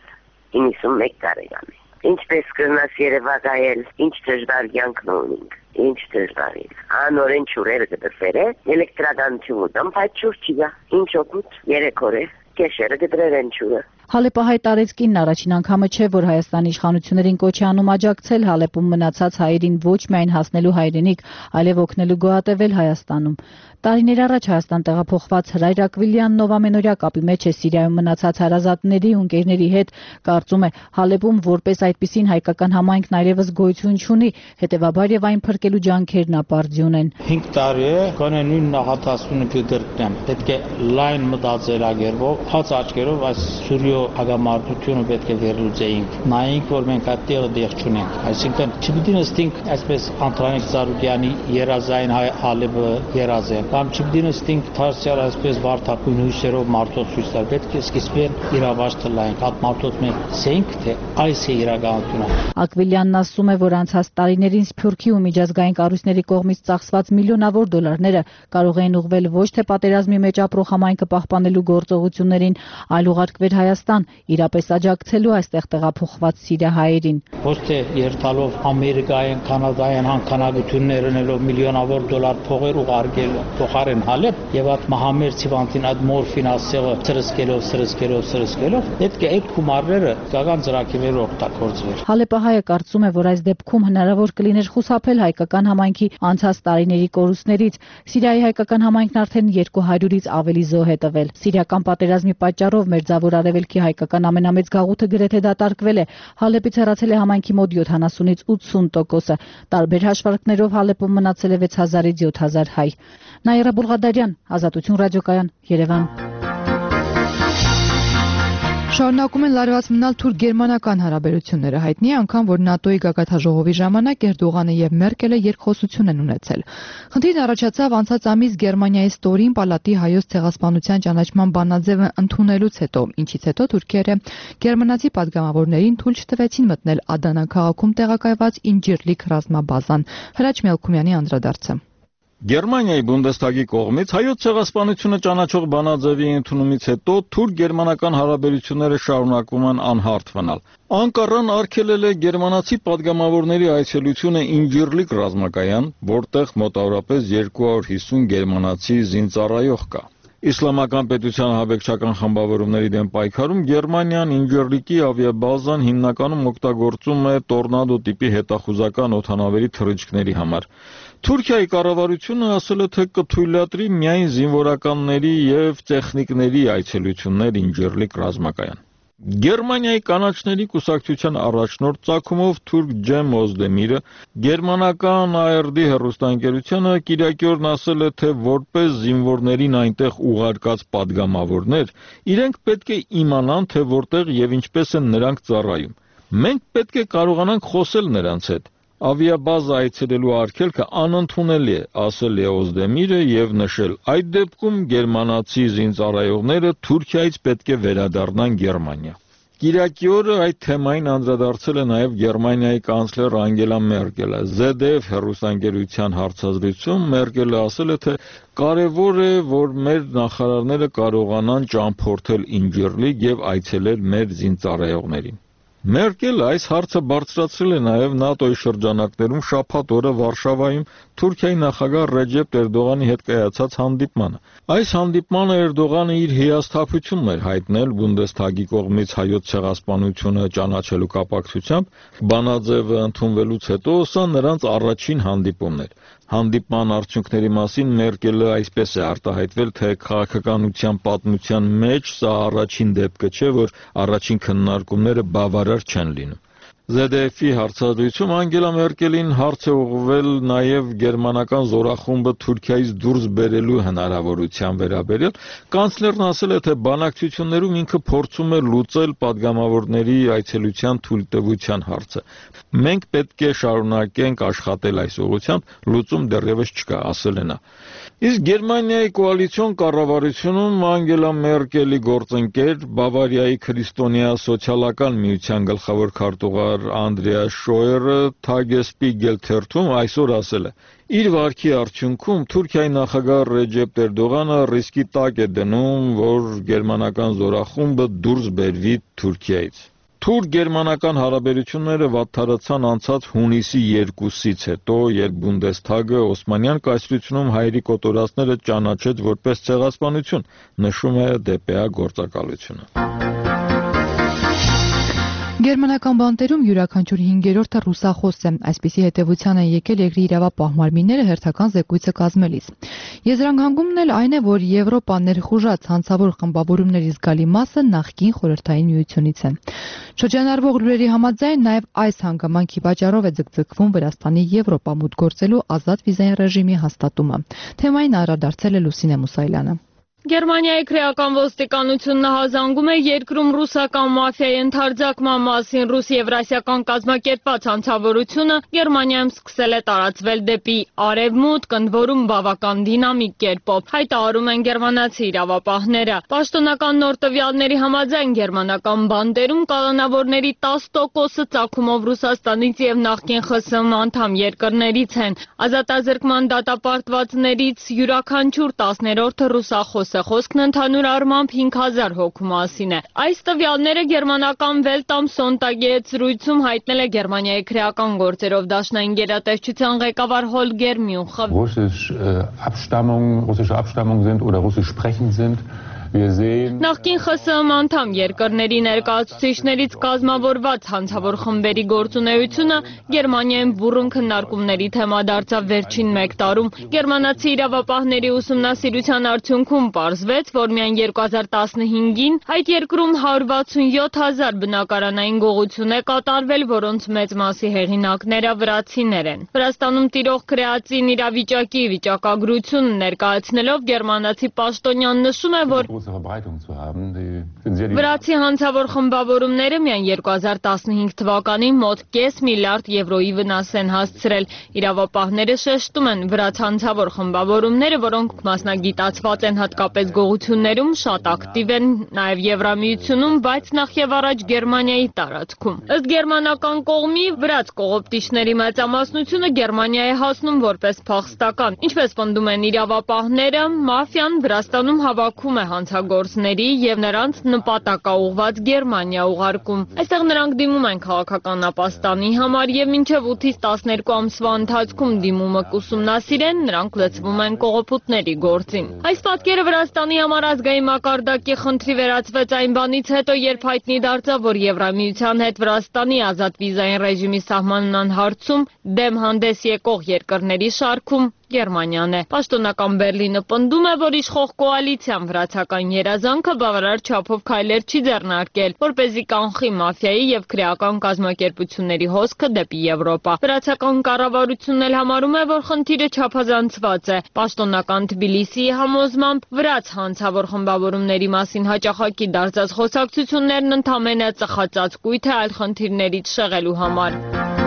Speaker 6: 91 տարեկան է։ Ինչպես կրնաս Երևակայել, ինչ դժվար կյանքն ունենք, ինչ դժվար է։ Անորեն ճուրերը կդրվեր է, էլեկտրականություն ուտամ, բայց ճուր չի գա։ Ինչ օգուտ, 3 օր է, կեշերը կդրեր են ճուրը։
Speaker 9: Հալեպահայ տարեցկինն առաջին անգամը չէ, որ Հայաստանի իշխանություններին կոչ է անում աջակցել Հալեպում մնացած հայերին ոչ միայն հասնելու հայրենիք, այլև օգնելու գոհատևել Հայաստանում։ Տարիներ առաջ Հայաստան տեղափոխված Հրայր Ակվիլյանն ով ամենօրյա կապի մեջ է Սիրիայում մնացած հարազատների ու ընկերների հետ, կարծում է Հալեպում որպես այդպիսին հայկական համայնքն այլևս գոյություն չունի, հետևաբար եւ այն փրկելու ջանքերն ապարդյուն են։
Speaker 24: 5 տարի է, գոնե նույն նախատեսությունը կգրկնեմ։ Պետք է լայն մտածելակերպով, հաց աչքերով այս Սուրիո հագամարտությունը պետք է վերլուծեինք։ Նայենք, որ մենք այդտեղ դեղ չունենք։ Այսինքն չպիտի նստենք այսպես Անտրանիկ Ծառուկյանի երազային Հալեպը երազեն։ Կամ չպիտի նստենք Թարսյալ այսպես վարդապույն հույսերով մարդոց ցույց տալ։ Պետք է սկիզբեն իրավաճ թլայենք, հատ մարդոց մենք ցենք, թե այս է իրականությունը։
Speaker 9: Ակվիլյանն ասում է, որ անցած տարիներին Սփյուռքի ու միջազգային կառույցների կողմից ծախսված միլիոնավոր դոլարները կարող էին ուղղվել ոչ թե պատերազմի մեջ ապրող համայնքը պահպանելու գործողություններին, այլ ուղարկվել Հայաստան, իրապես աջակցելու այստեղ տեղափոխված սիրիահայերին։
Speaker 24: Ոչ թե երթալով Ամերիկայեն, Կանադայեն հանքանակություններ ունելով միլիոնավոր դոլար փողեր ուղարկել փոխարեն Հալեպ եւ այդ մահամերձ հիվանդին այդ մորֆին ասեղը սրսկելով պետք է այդ գումարները կական ծրագրերով օգտագործվեր։
Speaker 9: Հալեպահայը կարծում է, որ այս դեպքում հնարավոր կլիներ խուսափել հայկական համայնքի անցած տարիների կորուստներից։ Սիրիայի հայկական համայնքն արդեն 200-ից ավելի զոհ է տվել։ Սիրիական պատերազմի պատճառով Մերձավոր Արևելքի հայկական ամենամեծ գաղութը գրեթե դատարկվել է։ Հալեպից հեռացել է համայնքի մոտ 70-ից 80%-ը։ Տարբեր հաշվարկներով Հալեպում մնացել է 6000-ից 7000 հայ։ Նաիրա Բուլղադարյան, Ազատություն ռադիոկայան, Երևան։
Speaker 1: Շարունակում են լարված մնալ թուրք-գերմանական հարաբերությունները, հայտնի է անգամ, որ ՆԱՏՕ-ի գագաթաժողովի ժամանակ Էրդողանը եւ Մերկելը երկխոսություն են ունեցել։ Խնդիրն առաջացավ անցած ամիս Գերմանիայի ստորին պալատի հայոց ցեղասպանության ճանաչման բանաձևը ընդունելուց հետո, ինչից հետո թուրքերը գերմանացի падգամավորներին թույլ չտվեցին մտնել Ադանա քաղաքում տեղակայված Ինջիրլիկ ռազմաբազան։ Հրաչ Մելքումյանի անդրադարձը։
Speaker 2: Գերմանիայի Բունդեսթագի կողմից հայոց ցեղասպանությունը ճանաչող բանաձևի ընդունումից հետո թուրք-գերմանական հարաբերությունները շարունակվում են անհարթվանալ։ Անկարան արգելել է գերմանացի падգամավորների այցելությունը Ինջիրլիկ ռազմակայան, որտեղ մոտավորապես 250 գերմանացի զինծառայող կա։ Իսլամական պետության հավեկչական խմբավորումների դեմ պայքարում Գերմանիան Ինջիրլիկի ավիաբազան հիմնականում օգտագործում է տորնադո տիպի հետախուզական օդանավերի թռիչքների համար։ Թուրքիայի կառավարությունը ասել է, թե կթույլատրի միայն զինվորականների եւ տեխնիկների այցելություններ Ինջիրլիկ ռազմակայան։ Գերմանիայի կանաչների կուսակցության առաջնորդ Ծագումով թուրք Ջեմ Օզդեմիրը գերմանական ARD հեռուստաընկերությանը կիրակի օրն ասել է, թե որպես զինվորներին այնտեղ ուղարկած падգամավորներ, իրենք պետք է իմանան, թե որտեղ եւ ինչպես են նրանք ծառայում։ Մենք պետք է կարողանանք խոսել նրանց հետ։ Ավիաբազա այցելելու արգելքը անընդունելի է, ասել է Օզդեմիրը եւ նշել, այդ դեպքում գերմանացի զինծառայողները Թուրքիայից պետք է վերադառնան Գերմանիա։ Կիրակի օրը այդ թեմային անդրադարձել է նաեւ Գերմանիայի կանցլեր Անգելա Մերկելը։ ZDF հեռուստաընկերության հարցազրույցում Մերկելը ասել է, թե կարևոր է, որ մեր նախարարները կարողանան ճամփորդել Ինջիրլիկ եւ այցելել մեր զինծառայողներին։ Մերկելը այս հարցը բարձրացրել է նաև ՆԱՏՕ-ի շրջանակներում շաբաթ օրը Վարշավայում Թուրքիայի նախագահ Ռեջեփ Էրդողանի հետ կայացած հանդիպմանը։ Այս հանդիպմանը Էրդողանը իր հիասթափությունն էր հայտնել Բունդեսթագի կողմից հայոց ցեղասպանությունը ճանաչելու կապակցությամբ, բանաձևը ընդունվելուց հետո սա նրանց առաջին հանդիպումն էր։ Հանդիպման արդյունքների մասին Մերկելը այսպես է արտահայտվել, թե քաղաքականության պատմության մեջ սա առաջին դեպքը չէ, որ առաջին քննարկումները բավարար չեն լինում։ ZDF-ի հարցազրույցում Անգելա Մերկելին հարց է ուղղվել նաև գերմանական զորախումբը Թուրքիայից դուրս բերելու հնարավորության վերաբերյալ։ Կանցլերն ասել է, թե բանակցություններում ինքը փորձում է լուծել падգամավորների այցելության թույլտվության հարցը։ Մենք պետք է շարունակենք աշխատել այս ուղղությամբ, լուծում դեռևս չկա, ասել է նա։ Իսկ Գերմանիայի կոալիցիոն կառավարությունում Անգելա Մերկելի գործընկեր Բավարիայի քրիստոնյա սոցիալական միության գլխավոր քարտուղար Անդրեաս Շոյերը Թագեսպիգել թերթում այսօր ասել է. իր վարքի արդյունքում Թուրքիայի նախագահ Ռեջեփ Էրդողանը ռիսկի տակ է դնում, որ գերմանական զորախումբը դուրս բերվի Թուրքիայից։ Թուրք-գերմանական հարաբերությունները վատթարացան անցած հունիսի 2-ից հետո, երբ Բունդեսթագը Օսմանյան կայսրությունում հայերի կոտորածները ճանաչեց որպես ցեղասպանություն, նշում է ԴՊԱ գործակալությունը։
Speaker 1: Գերմանական բանտերում յուրաքանչյուր 5-րդը ռուսախոս է, այսպիսի հետևության են եկել երկրի իրավապահ մարմինները հերթական զեկույցը կազմելիս։ Եզրահանգումն էլ այն է, որ Եվրոպա ներխուժած հանցավոր խմբավորումների զգալի մասը նախկին խորհրդային միությունից է։ Շրջանառվող լուրերի համաձայն նաև այս հանգամանքի պատճառով է ձգձգվում Վրաստանի Եվրոպա մուտք գործելու ազատ վիզային ռեժիմի հաստատումը։ Թեմային անդրադարձել է Լուսինե Մուսայելյանը։
Speaker 7: Գերմանիայի քրեական ոստիկանությունն հազանգում է երկրում ռուսական մաֆիայի ընդարձակման մասին ռուս-եվրասիական կազմակերպված հանցավորությունը Գերմանիայում սկսել է տարածվել դեպի արևմուտք, ընդ որում բավական դինամիկ կերպով, հայտարարում են գերմանացի իրավապահները։ Պաշտոնական նոր տվյալների համաձայն գերմանական բանդերում կալանավորների 10%-ը ծագումով Ռուսաստանից եւ նախկին ԽՍՀՄ անդամ երկրներից են։ Ազատազրկման դատապարտվածներից յուրաքանչյուր 10-րդը ռուսախոս Խոսքն ընդհանուր առմամբ 5000 հոգու մասին է։ Այս տվյալները գերմանական Welt am Sonntag զրույցում հայտնել է Գերմանիայի քրեական գործերով դաշնային գերատեսչության ղեկավար Հոլգեր Մյունխը։
Speaker 8: Russische Abstammung sind oder russisch sprechend sind.
Speaker 7: Նախկին ԽՍՀՄ անդամ երկրների ներկայացուցիչներից կազմավորված հանցավոր խմբերի գործունեությունը Գերմանիայում բուռն քննարկումների թեմա դարձավ վերջին 1 տարում։ Գերմանացի իրավապահների ուսումնասիրության արդյունքում պարզվեց, որ միայն 2015-ին այդ երկրում 167,000 բնակարանային գողություն է կատարվել, որոնց մեծ մասի հեղինակները վրացիներ են։ Վրաստանում տիրող քրեացին իրավիճակի վիճակագրությունն ներկայացնելով գերմանացի պաշտոնյան նշում է, որ
Speaker 8: große Verbreitung zu haben. Die sind sehr
Speaker 7: Վրացի հանցավոր խմբավորումները միայն 2015 թվականին մոտ կես միլիարդ եվրոյի վնաս են հասցրել։ Իրավապահները շեշտում են, վրաց հանցավոր խմբավորումները, որոնք մասնագիտացված են հատկապես գողություններում, շատ ակտիվ են նաև Եվրամիությունում, բայց նախ եւ առաջ Գերմանիայի տարածքում։ Ըստ գերմանական կողմի, վրաց կողոպտիչների մեծամասնությունը Գերմանիա է հասնում որպես փախստական։ Ինչպես պնդում են իրավապահները, մաֆիան Վրաստանում հավաքում է հանցագործների եւ նրանց նպատակաուղված Գերմանիա ուղարկում։ Այստեղ նրանք դիմում են քաղաքական ապաստանի համար եւ մինչեւ 8-ից 12 ամսվա ընթացքում դիմումը կուսումնասիրեն, նրանք լցվում են կողոպուտների գործին։ Այս պատկերը Վրաստանի համար ազգային մակարդակի խնդրի վերածվեց այն բանից հետո, երբ հայտնի դարձավ, որ Եվրամիության հետ Վրաստանի ազատ վիզային ռեժիմի սահմանման հարցում դեմ հանդես եկող երկրների շարքում Գերմանիան է։ Պաշտոնական Բերլինը պնդում է, որ իշխող կոալիցիան վրացական երազանքը բավարար չափով քայլեր չի ձեռնարկել, որպեսզի կանխի մաֆիայի եւ քրեական կազմակերպությունների հոսքը դեպի Եվրոպա։ Վրացական կառավարությունն էլ համարում է, որ խնդիրը չափազանցված է։ Պաշտոնական Թբիլիսիի համոզմամբ վրաց հանցավոր խմբավորումների մասին հաճախակի դարձած խոսակցություններն ընդամենը ծխածածկույթ է այլ խնդիրներից շեղելու համար։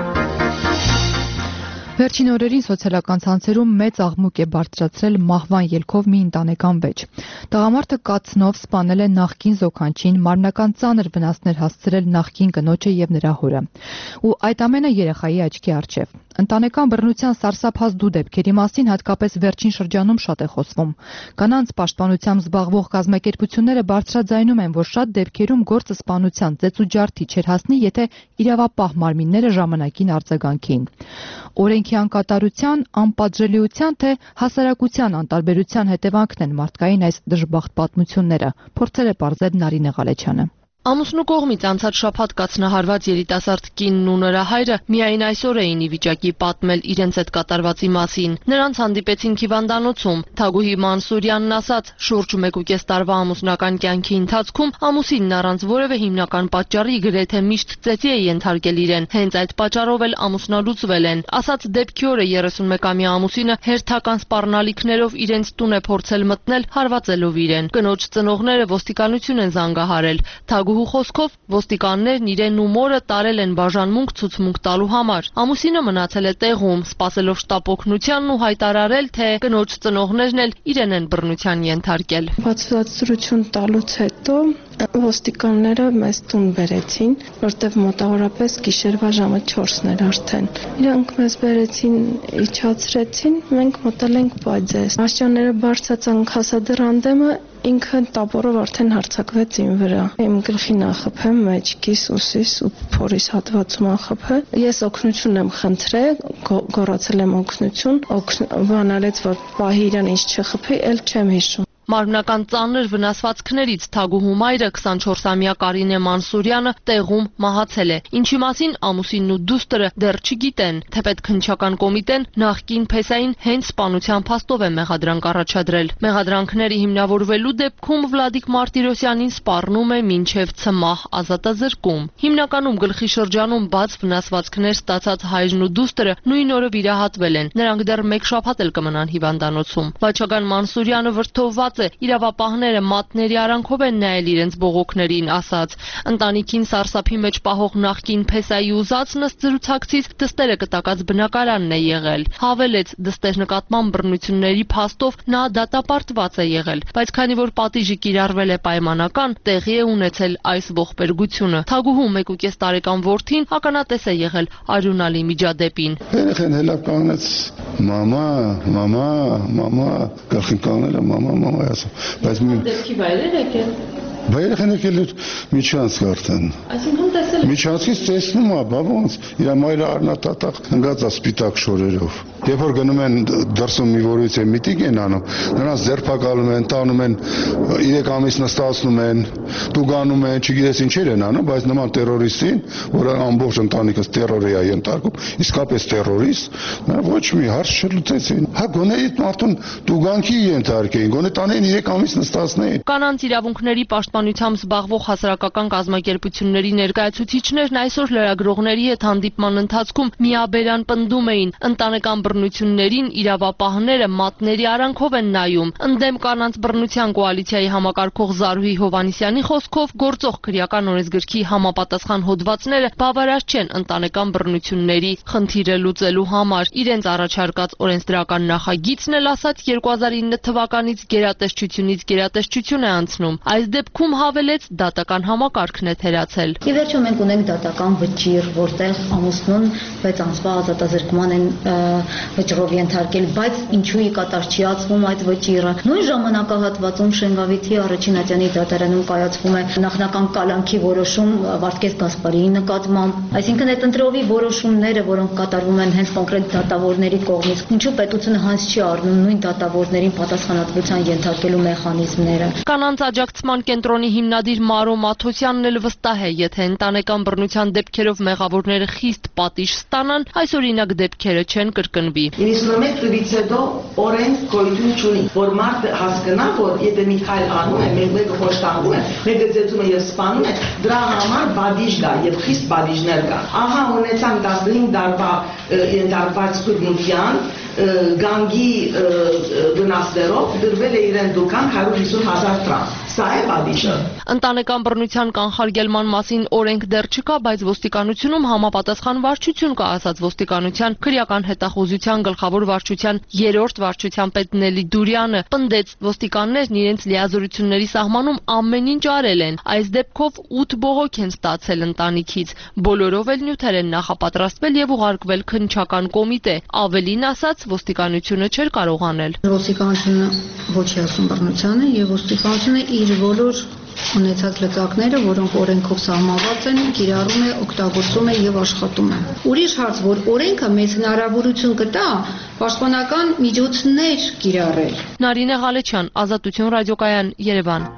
Speaker 1: Վերջին օրերին սոցիալական ցանցերում մեծ աղմուկ է բարձրացրել մահվան ելքով մի ընտանեկան վեճ։ Տղամարդը կացնով սպանել է նախկին զոքանչին, մարմնական ծանր վնասներ հասցրել նախկին կնոջը եւ նրա հորը։ Ու այդ ամենը երեխայի աչքի առջև։ Ընտանեկան բռնության սարսափազդու դեպքերի մասին հատկապես վերջին շրջանում շատ է խոսվում։ Կանանց պաշտպանությամբ զբաղվող կազմակերպությունները բարձրաձայնում են, որ շատ դեպքերում գործը սպանության ծեծուջարդի չէր հասնի, եթե իրավապահ մարմինները ժամանակին արձագանքեին։ Օրենքի անկատարության, անպատժելիության թե հասարակության անտարբերության հետևանքն են մարդկային այս դժբախտ պատմությունները, փորձել է պարզել Նարինե Ղալեչյանը։
Speaker 10: Ամուսնու կողմից անցած շաբաթ կացնահարված երիտասարդ կինն ու նրա հայրը միայն այսօր էին ի վիճակի պատմել իրենց հետ կատարվածի մասին։ Նրանց հանդիպեցին հիվանդանոցում։ Թագուհի Մանսուրյանն ասաց, շուրջ 1.5 տարվա ամուսնական կյանքի ընթացքում ամուսինն առանց որևէ հիմնական պատճառի գրեթե միշտ ծեծի է ենթարկել իրեն։ Հենց այդ պատճառով էլ ամուսնալուծվել են։ Ասաց դեպքի օրը 31-ամյա ամուսինը հերթական սպառնալիքներով իրենց տուն է փորձել մտնել, հարվածելով իրեն։ Կնոջ ծնողները ոստիկանություն են զանգահարել։ Թագուհու խոսքով ոստիկաններն իրեն ու մորը տարել են բաժանմունք ցուցմունք տալու համար։ Ամուսինը մնացել է տեղում, սպասելով շտապ օգնությանն ու հայտարարել, թե կնոջ ծնողներն էլ իրեն են բռնության ենթարկել։
Speaker 11: Բացատրություն տալուց հետո ոստիկանները մեզ տուն բերեցին, որտեղ մոտավորապես գիշերվա ժամը 4-ն էր արդեն։ Իրանք մեզ բերեցին, իջացրեցին, մենք մտել ենք բաժես։ Աշճանները բարձրացան հասադր անդեմը, ինքը տապորով արդեն հարձակվեց իմ վրա։ Իմ գլխին ախփեմ, մեջքիս, ուսիս ու փորիս հատվածում ախփը։ Ես օգնություն եմ խնդրել, գոռացել եմ օգնություն, բանալեց, որ պահի իրան ինչ չխփի, էլ չեմ հիշում։
Speaker 10: Մարմնական ծանր վնասվածքներից Թագուհու մայրը 24-ամյա Կարինե Մանսուրյանը տեղում մահացել է։ Ինչի մասին ամուսինն ու դուստրը դեռ չգիտեն, թեպետ քննչական կոմիտեն նախկին փեսային հենց սպանության փաստով է մեղադրանք առաջադրել։ Մեղադրանքները հիմնավորվելու դեպքում Վլադիկ Մարտիրոսյանին սպառնում է մինչև ցմահ ազատազրկում։ Հիմնականում գլխի շրջանում բաց վնասվածքներ ստացած հայրն ու դուստրը նույն օրը վիրահատվել են։ Նրանք դեռ մեկ շաբաթ էլ կմնան հիվանդանոցում։ Վաչագան Մանսուրյանը վրդովված իրավապահները մատների արանքով են նայել իրենց բողոքներին, ասաց։ Ընտանիքին սարսափի մեջ պահող նախկին փեսայի ուզածն ըստ զրուցակցից դստերը կտակած բնակարանն է եղել։ Հավելեց, դստեր նկատմամբ բռնությունների փաստով նա դատապարտված է եղել, բայց քանի որ պատիժը կիրառվել է պայմանական, տեղի է ունեցել այս ողբերգությունը։ Թագուհու 1.5 տարեկան որդին ականատես է եղել արյունալի միջադեպին։
Speaker 12: Երեխեն հելա կանգնեց, մամա, գլխին կանգնել է, մամա բայց
Speaker 10: դեպքի վայրեր եկել։
Speaker 12: Վայրեն եկել միջանցք արդեն։
Speaker 10: Այսինքն տեսել
Speaker 12: միջանցքից տեսնում է, բա ոնց իր մայրը առնատատակ ընկած է սպիտակ շորերով։ Երբ որ գնում են դրսում մի որից միտինգ են անում, նրանց ձերբակալում են, տանում են 3 ամիս նստացնում են, տուգանում են, չգիտես ինչեր են անում, բայց նման տերորիստին, որը ամբողջ ընտանիքս տերորի է ենթարկում, իսկապես տերորիստ, ոչ մի հարց չլուծեցին։ Հա գոնե այդ մարդուն տուգանքի ենթարկեին, գոնե տանեն 3 ամիս նստացնեին։
Speaker 10: Կանանց իրավունքների պաշտպանությամբ զբաղվող հասարակական կազմակերպությունների ներկայացուցիչներն այսօր լրագրողների հետ հանդիպման ընթացքում միաբերան պնդում էին ընտանեկան բռնություններին իրավապահները մատների արանքով են նայում։ Ընդդեմ կանանց բռնության կոալիցիայի համակարգող Զարուհի Հովհաննիսյանի խոսքով գործող քրեական օրենսգրքի համապատասխան հոդվածները բավարար չեն ընտանեկան բռնությունների խնդիրը լուծելու համար։ Իրենց առաջարկած օրենսդրական նախագիծն էլ ասաց 2009 թվականից գերատեսչությունից գերատեսչություն է անցնում։ Այս դեպքում հավելեց դատական համակարգն է թերացել։
Speaker 13: Ի վերջո մենք ունենք դատական վճիռ, որտեղ ամուսնուն 6 ամսվա ազատազրկման են վճռով ենթարկել, բայց ինչու ի կատար չի ածվում այդ վճիռը։ Նույն ժամանակահատվածում Շենգավիթի առաջին ատյանի դատարանում կայացվում է նախնական կալանքի որոշում Վարդգես Գասպարիի նկատմամբ։ Այսինքն այդ ընտրովի որոշումները, որոնք կատարվում են հենց կոնկրետ դատավորների կողմից, ինչու պետությունը հանց չի առնում նույն դատավորներին պատասխանատվության ենթարկելու մեխանիզմները։
Speaker 10: Կանանց աջակցման կենտրոնի հիմնադիր Մարո Մաթոսյանն էլ վստահ է, եթե ընտանեկան բռնության դեպքերով մեղավորները խիստ պատիժ ստանան, այս օրինակ դեպքերը չեն կրկնվի։
Speaker 14: 91 թվականից հետո օրենք գոյություն չունի, որ մարդը հասկանա, որ եթե մի քայլ անում է, մեկը խոշտանգում է, մեկը ծեծում է եւ սպանում է, դրա համար բադիժ կա եւ խիստ բադիժներ կա։ Ահա ունեցանք 15 տարվա ենթարկված Քուրմուտյան գանգի վնասներով դրվել է իրեն դուքան 150,000 դրամ։ Սա է բադիժը։
Speaker 10: Ընտանեկան բռնության կանխարգելման մասին օրենք դեռ չկա, բայց ոստիկանությունում համապատասխան վարչություն կա, ասաց ոստիկանության քրեական հետախուզության գլխավոր վարչության 3-րդ վարչության պետ Նելի Դուրյանը, պնդեց ոստիկաններն իրենց լիազորությունների սահմանում ամեն ինչ արել են։ Այս դեպքով 8 բողոք են ստացել ընտանիքից։ Բոլորով էլ նյութեր են նախապատրաստվել եւ ուղարկվել քննչական կոմիտե։ Ավելին ասած, ոստիկանությունը չէր կարող անել։
Speaker 13: Ոստիկանությունը ոչի ասում բռնությանը եւ ոստիկանությունը իր բոլոր ունեցած լծակները, որոնք օրենքով սահմանված են, կիրառում է, օգտագործում է եւ աշխատում է։ Ուրիշ հարց, որ օրենքը մեզ հնարավորություն կտա պաշտպանական միջոցներ կիրառել։
Speaker 10: Նարինե Ղալեչյան, Ազատություն ռադիոկայան, Երևան։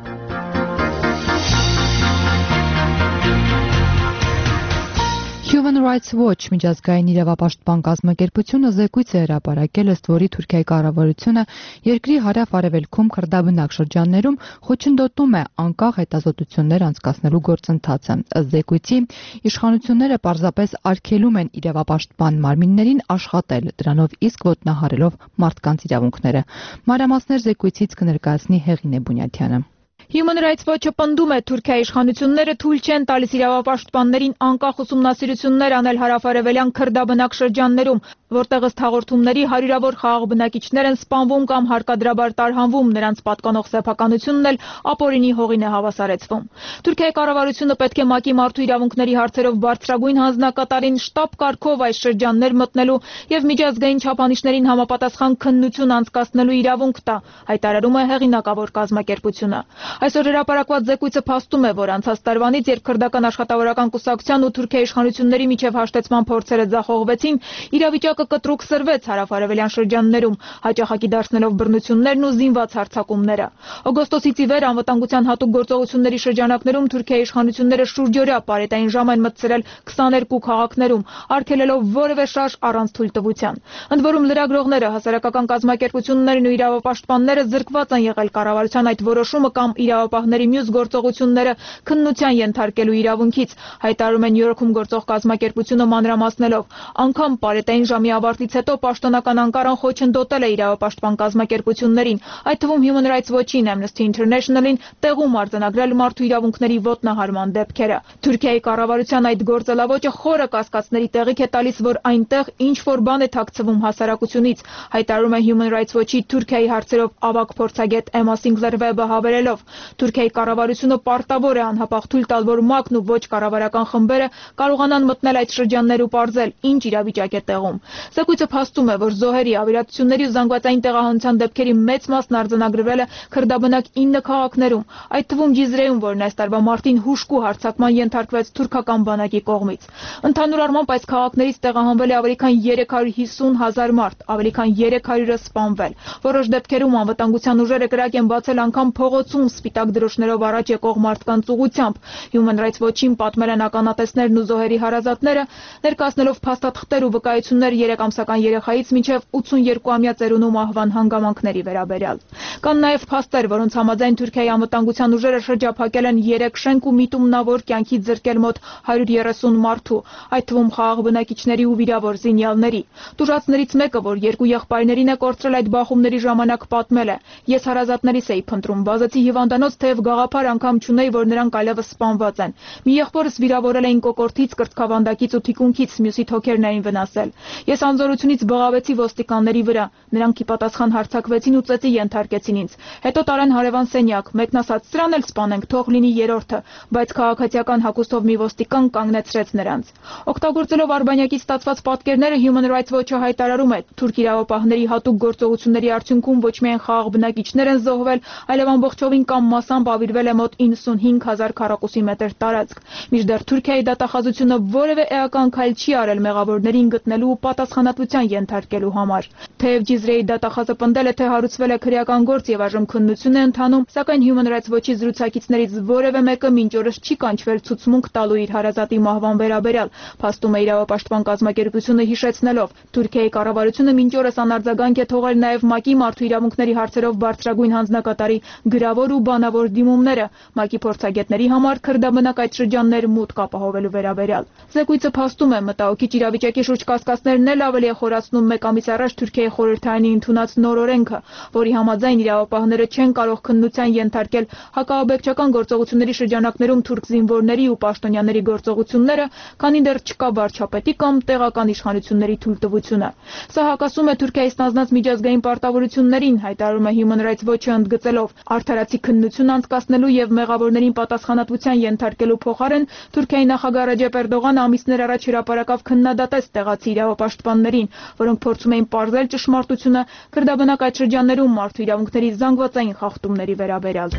Speaker 1: Human Rights Watch միջազգային իրավապաշտպան կազմակերպությունը զեկույց է հրապարակել, ըստ որի Թուրքիայի կառավարությունը երկրի հարավ-արևելքում քրդաբնակ շրջաններում խոչընդոտում է անկախ հետազոտություններ անցկացնելու գործընթացը։ Ըստ զեկույցի, իշխանությունները պարզապես արգելում են իրավապաշտպան մարմիններին աշխատել, դրանով իսկ ոտնահարելով մարդկանց իրավունքները։ Մանրամասներ զեկույցից կներկայացնի Հեղինե Բունյաթյանը։
Speaker 15: Human Rights Watch-ը պնդում է Թուրքիայի իշխանությունները թույլ չեն տալիս իրավապաշտպաններին անկախ ուսումնասիրություններ անել հարավ-արևելյան քրդաբնակ շրջաններում, որտեղ ըստ հաղորդումների հարյուրավոր խաղաղ բնակիչներ են սպանվում կամ հարկադրաբար տարհանվում, նրանց պատկանող սեփականությունն էլ ապօրինի հողին է հավասարեցվում։ Թուրքիայի կառավարությունը պետք է ՄԱԿ-ի մարդու իրավունքների հարցերով բարձրագույն հանձնակատարին շտապ կարգով այս շրջաններ մտնելու եւ միջազգային չափանիշներին համապատասխան քննություն անցկացնելու իրավունք տա, հայտարարում է հեղինակավոր կազմակերպությունը։ Այսօր հրապարակված զեկույցը փաստում է, որ անցած տարվանից, երբ քրդական աշխատավորական կուսակցության ու Թուրքիայի իշխանությունների միջև հաշտեցման փորձերը ձախողվեցին, իրավիճակը կտրուկ սրվեց հարավ-արևելյան շրջաններում, հաճախակի դարձնելով բռնություններն ու զինված հարձակումները։ Օգոստոսից ի վեր անվտանգության հատուկ գործողությունների շրջանակներում Թուրքիայի իշխանությունները շուրջօրյա պարետային ժամ են մտցրել 22 քաղաքներում, արգելելով որևէ շարժ առանց թույլտվության։ Ընդ որում լրագրողները, հասարակական կազմակերպություններն ու իրավապաշտպանները զրկված են եղել կառավարության այդ որոշումը կամ իրավապահների մյուս գործողությունները քննության ենթարկելու իրավունքից, հայտարարում է Նյու Յորքում գործող կազմակերպությունը մանրամասնելով։ Անգամ պարետային ժամի ավարտից հետո պաշտոնական Անկարան խոչընդոտել է իրավապաշտպան կազմակերպություններին, այդ թվում Human Rights Watch-ին, Amnesty International-ին տեղում արձանագրել մարդու իրավունքների ոտնահարման դեպքերը։ Թուրքիայի կառավարության այդ գործելավոճը խորը կասկածների տեղիք է տալիս, որ այնտեղ ինչ որ բան է թաքցվում հասարակությունից, հայտարարում է Human Rights Watch-ի Թուրքիայի հարցերով ավագ փորձագետ Էմմա Սինգլեր-Վեբը հավելելով։ Թուրքիայի կառավարությունը պարտավոր է անհապաղ թույլ տալ, որ ՄԱԿ-ն ու ոչ կառավարական խմբերը կարողանան մտնել այդ շրջաններ ու պարզել, ինչ իրավիճակ է տեղում։ Զեկույցը փաստում է, որ զոհերի, ավիրատությունների ու զանգվածային տեղահանության դեպքերի մեծ մասն արձանագրվել է քրդաբնակ 9 քաղաքներում, այդ թվում Գիզրեում, որն այս տարվա մարտին հուժկու հարձակման ենթարկվեց թուրքական բանակի կողմից։ Ընդհանուր առմամբ այս քաղաքներից տեղահանվել է ավելի քան 350,000 մարդ, ավելի քան 300-ը սպանվել։ Որոշ դեպքերում անվտանգության ուժերը կրակ են բացել անգամ փողոցում սպիտակ դրոշներով առաջ եկող մարդկանց ուղղությամբ։ Human Rights Watch-ին պատմել են ականատեսներն ու զոհերի հարազատները, ներկայացնելով փաստաթղթեր ու վկայություններ 3-ամսական երեխայից մինչև 82-ամյա ծերունու մահվան հանգամանքների վերաբերյալ։ Կան նաև փաստեր, որոնց համաձայն Թուրքիայի անվտանգության ուժերը շրջափակել են 3 շենք ու միտումնավոր կյանքից զրկել մոտ 130 մարդու, այդ թվում խաղաղ բնակիչների ու վիրավոր զինյալների։ Տուժածներից մեկը, որ 2 եղբայրներին է կորցրել այդ բախումների ժամանակ, պատմել է. «Ես հարազատներիս էի փնտրում, վազեցի հիվանդանոց, թեև գաղափար անգամ չունեի, որ նրանք այլևս սպանված են։ Մի եղբորս վիրավորել էին կոկորդից, կրծքավանդակից ու թիկունքից, մյուսի թոքերն էին վնասել։ Ես անզորությունից բղավեցի ոստիկանների վրա, նրանք ի պատասխան հարձակվեցին ու ծեծի ենթարկեցին ինձ։ Հետո տարան հարևան սենյակ, մեկն ասաց՝ սրան էլ սպանենք, թող լինի երրորդը, բայց քաղաքացիական հագուստով մի ոստիկան կանգնեցրեց նրանց»։ Օգտագործելով Արբանյակից ստացված պատկերները Human Rights Watch-ը հայտարարում է, թուրք իրավապահների հատուկ գործողությունների արդյունքում ոչ միայն խաղաղ բնակիչներ են զոհվել, այլև ամբողջովին կամ մասամբ ավիրվել է մոտ 95,000 քառակուսի մետր տարածք։ Մինչդեռ Թուրքիայի դատախազությունը որևէ էական քայլ չի արել մեղավորներին գտնելու ու պատասխանատվության ենթարկելու համար։ Թեև Ջիզրեի դատախազը պնդել է, թե հարուցվել է քրեական գործ եւ այժմ քննություն է ընթանում, սակայն Human Rights Watch-ի զրուցակիցներից որևէ մեկը մինչ օրս չի կանչվել ցուցմունք տալու իր հարազատի մահվան վերաբերյալ, փաստում է իրավապաշտպան կազմակերպությունը հիշեցնելով. Թուրքիայի կառավարությունը մինչ օրս անարձագանք է թողել նաև ՄԱԿ-ի մարդու իրավունքների հարցերով բարձրագույն հանձնակատարի գրավոր ու բանավոր դիմումները ՄԱԿ-ի փորձագետների համար քրդաբնակ այդ շրջաններ մուտք ապահովելու վերաբերյալ։ Զեկույցը փաստում է, մտահոգիչ իրավիճակի շուրջ կասկածներն էլ ավելի է խորացնում մեկ ամիս առաջ Թուրքիայի խորհրդարանի ընդունած նոր օրենքը, որի համաձայն իրավապահները չեն կարող քննության ենթարկել հակաաբեկչական գործողությունների շրջանակներում թուրք զինվորների ու պաշտոնյաների գործողությունները, քանի դեռ չկա վարչապետի կամ տեղական իշխանությունների թույլտվությունը։ Սա հակասում է Թուրքիայի ստանձնած միջազգային պարտավորություններին, հայտարարում է Human Rights Watch-ը ընդգծելով. արդարացի քննություն անցկացնելու եւ մեղավորներին պատասխանատվության ենթարկելու փոխարեն Թուրքիայի նախագահ Ռեջեփ Էրդողանը ամիսներ առաջ հրապարակավ քննադատեց տեղացի իրավապաշտպաններին, որոնք փորձում էին պարզել ճշմարտությունը քրդաբնակ այդ շրջաններում մարդու իրավունքների զանգվածային խախտումների վերաբերյալ։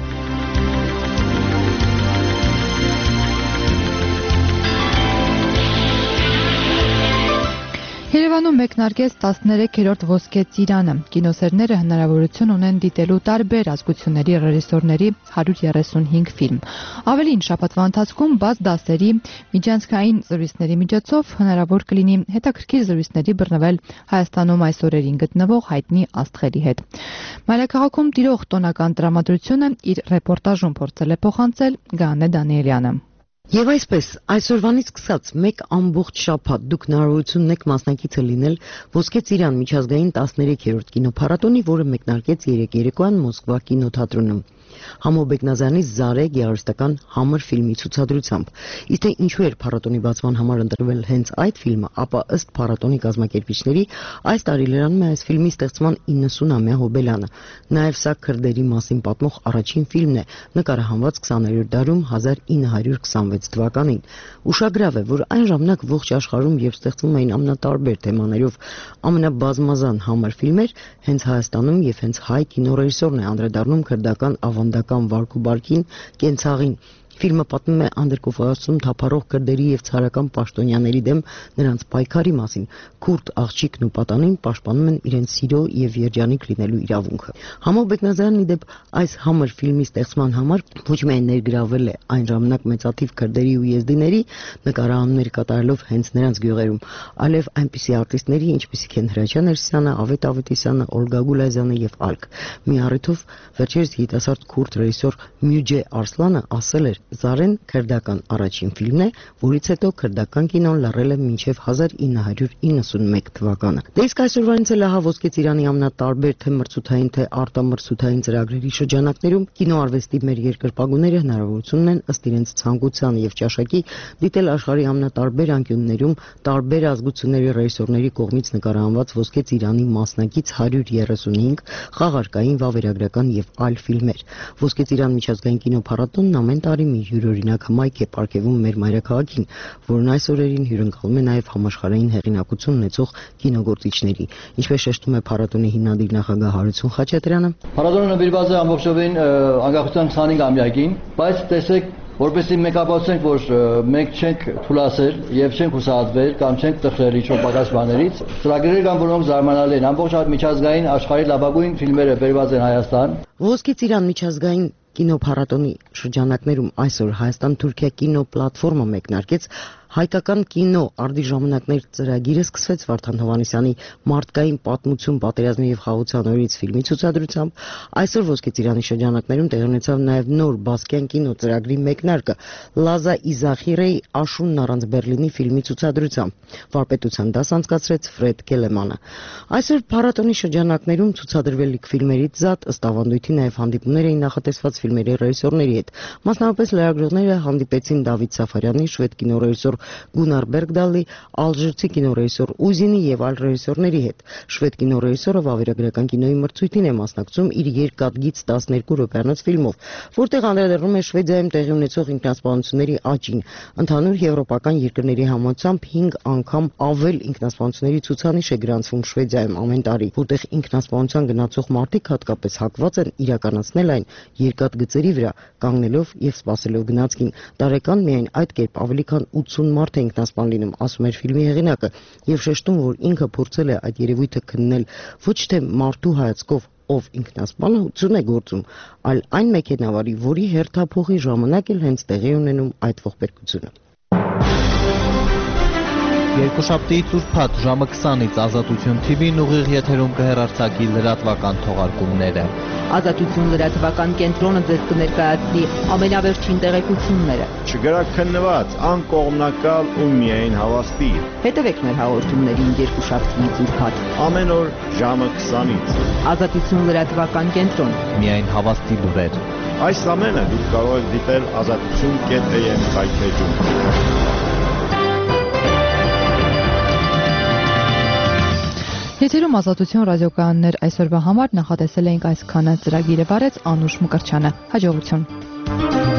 Speaker 1: Երևանում մեկնարկեց 13-րդ ոսկե ծիրանը։ Կինոսերները հնարավորություն ունեն դիտելու տարբեր ազգությունների ռեժիսորների 135 ֆիլմ։ Ավելին, շաբաթվա ընթացքում բաց դասերի միջանցքային զրույցների միջոցով հնարավոր կլինի հետաքրքիր զրույցների բռնվել Հայաստանում այս օրերին գտնվող հայտնի աստղերի հետ։ Մայրաքաղաքում տիրող տոնական տրամադրությունը իր ռեպորտաժում փորձել է փոխանցել Գանե Դանիելյանը։
Speaker 18: Եվ այսպես, այսօրվանից սկսած մեկ ամբողջ շաբաթ դուք հնարավորություն ունեք մասնակիցը լինել Ոսկե ծիրան միջազգային 13-րդ կինոփառատոնի, որը մեկնարկեց երեկ երեկոյան Մոսկվա կինոթատրոնում։ Համո Բեկնազյանի Զարե գեղարվեստական համր ֆիլմի ցուցադրությամբ։ Իսկ թե ինչու էր փառատոնի բացման համար ընտրվել հենց այդ ֆիլմը, ապա ըստ փառատոնի կազմակերպիչների այս տարի լրանում է այս ֆիլմի ստեղծման 90-ամյա հոբելյանը։ Նաև սա քրդերի մասին պատմող առաջին ֆիլմն է, նկարահանված 20-րդ դարում 1926 թվականին։ Ուշագրավ է, որ այն ժամանակ ողջ աշխարհում երբ ստեղծվում էին ամենատարբեր թեմաներով ամենաբազմազան համր ֆիլմեր, հենց Հայաստանում եւ հենց հայ կինոռեժիսորն է անդրադառնում քրդական ավանդական վարք ու բարքին, կենցաղին։ Ֆիլմը պատմում է անդրկոֆայացում թափառող քրդերի եւ ցարական պաշտոնյաների դեմ նրանց պայքարի մասին։ Քուրդ աղջիկն ու պատանին պաշտպանում են իրենց սիրո եւ երջանիկ լինելու իրավունքը։ Համո Բեկնազյանն ի դեպ այս համր ֆիլմի ստեղծման համար ոչ միայն ներգրավել է այն ժամանակ մեծաթիվ քրդերի ու եզդիների, նկարահանումներ կատարելով հենց նրանց գյուղերում, այլև այնպիսի արտիստների, ինչպիսիք են Հրաչյա Ներսիսյանը, Ավետ Ավետիսյանը, Օլգա Գուլազյանը եւ այլք։ Մի առիթով վերջերս երիտասարդ քուրդ ռեժիսոր Մյուջե Արսլանը ասել էր. Զարեն քրդական առաջին ֆիլմն է, որից հետո քրդական կինոն լռել է մինչև 1991 թվականը։ Դե իսկ այսօրվանից էլ ահա Ոսկե ծիրանի ամենատարբեր թե մրցութային, թե արտամրցութային ծրագրերի շրջանակներում կինոարվեստի մեր երկրպագուները հնարավորություն ունեն ըստ իրենց ցանկության եւ ճաշակի դիտել աշխարհի ամենատարբեր անկյուններում տարբեր ազգությունների ռեժիսորների կողմից նկարահանված Ոսկե ծիրանի մասնակից 135 խաղարկային, վավերագրական եւ այլ ֆիլմեր։ Ոսկե ծիրան միջազգային կինոփառատոնն ամեն տարի մի յուրօրինակ հմայք է պարգևում մեր մայրաքաղաքին, որն այս օրերին հյուրընկալում է նաև համաշխարհային հեղինակություն ունեցող կինոգործիչների, ինչպես շեշտում է փառատոնի հիմնադիր նախագահ Հարություն Խաչատրյանը։
Speaker 20: Փառատոնը նվիրված է ամբողջովին անկախության 25-ամյակին, բայց տեսեք, որպեսզի մենք ապացուցենք, որ մենք չենք թուլացել եւ չենք հուսահատվել կամ չենք տխրել ինչ-որ պակաս բաներից, ծրագրեր կան, որոնք զարմանալի են։ Ամբողջ միջազգային աշխարհի լավագույն ֆիլմերը բերված են Հայաստան։
Speaker 18: Ոսկե ծիրան միջազգային կինոփառատոնի շրջանակներում այսօր Հայաստան-Թուրքիա կինոպլատֆորմը մեկնարկեց հայկական կինո արդի ժամանակներ ծրագիրը սկսվեց Վարդան Հովհաննիսյանի մարդկային պատմություն պատերազմի եւ խաղաղության օրից ֆիլմի ցուցադրությամբ։ Այսօր Ոսկե Ծիրանի շրջանակներում տեղի ունեցավ նաեւ նոր Բասկյան կինո ծրագրի մեկնարկը Լազա Իզախիրեի Աշունն առանց Բերլինի ֆիլմի ցուցադրությամբ։ Վարպետության դաս անցկացրեց Ֆրեդ Կելեմանը։ Այսօր փառատոնի շրջանակներում ցուցադրվելիք ֆիլմերից զատ ըստ ավանդույթի նաեւ հանդիպումներ էին նախատեսված ֆիլմերի ռեժիսորների հետ։ Մասնավորապես լրագրողները հանդիպեցին Դավիթ Սաֆարյանի, շվեդ կինոռեժիսոր Գունար Բերգդալի, ալժիրցի կինոռեժիսոր Ուզինի եւ այլ ռեժիսորների հետ։ Շվեդ կինոռեժիսորը վավերագրական կինոյի մրցույթին է մասնակցում իր երկաթգիծ 12 րոպեանոց ֆիլմով, որտեղ անդրադառնում է Շվեդիայում տեղի ունեցող ինքնասպանությունների աճին։ Ընդհանուր եվրոպական երկրների համաձայն 5 անգամ ավել ինքնասպանությունների ցուցանիշ է գրանցվում Շվեդիայում ամեն տարի, որտեղ ինքնասպանության գնացող մարդիկ հատկապես հակված են իրականացնել այն երկաթգծերի վրա, կանգնելով եւ սպասելով գնացքին։ Տարեկան միայն այդ կերպ ավելի քան 80 մարդ է ինքնասպան լինում, ասում էր ֆիլմի հեղինակը, եւ շեշտում, որ ինքը փորձել է այդ երևույթը քննել ոչ թե մարդու հայացքով, ով ինքնասպանություն է գործում, այլ այն մեքենավարի, որի հերթափոխի ժամանակ էլ հենց տեղի ունենում այդ ողբերգությունը։
Speaker 17: Երկուշաբթի Ծուրփաթ ժամը 20-ից Ազատություն TV-ն ուղիղ եթերում կհեռարձակի լրատվական թողարկումները։
Speaker 19: Ազատություն լրատվական կենտրոնը ձեզ կներկայացնի ամենավերջին տեղեկությունները։
Speaker 21: Չգրաքննված, անկողմնակալ ու միայն հավաստի։
Speaker 19: Հետևեք մեր հաղորդումներին երկուշաբթի Ծուրփաթ։
Speaker 21: Ամեն օր ժամը 20-ից։
Speaker 19: Ազատություն լրատվական կենտրոն։
Speaker 17: Միայն հավաստի լուրեր։
Speaker 21: Այս ամենը դուք կարող եք դիտել azatutun.am սայթեջում։
Speaker 1: Եթերում Ազատություն ռադիոկայաններ այսօրվա համար նախատեսել էինք այսքանը, ծրագիրը վարեց Անուշ Մկրտչյանը։ Հաջողություն։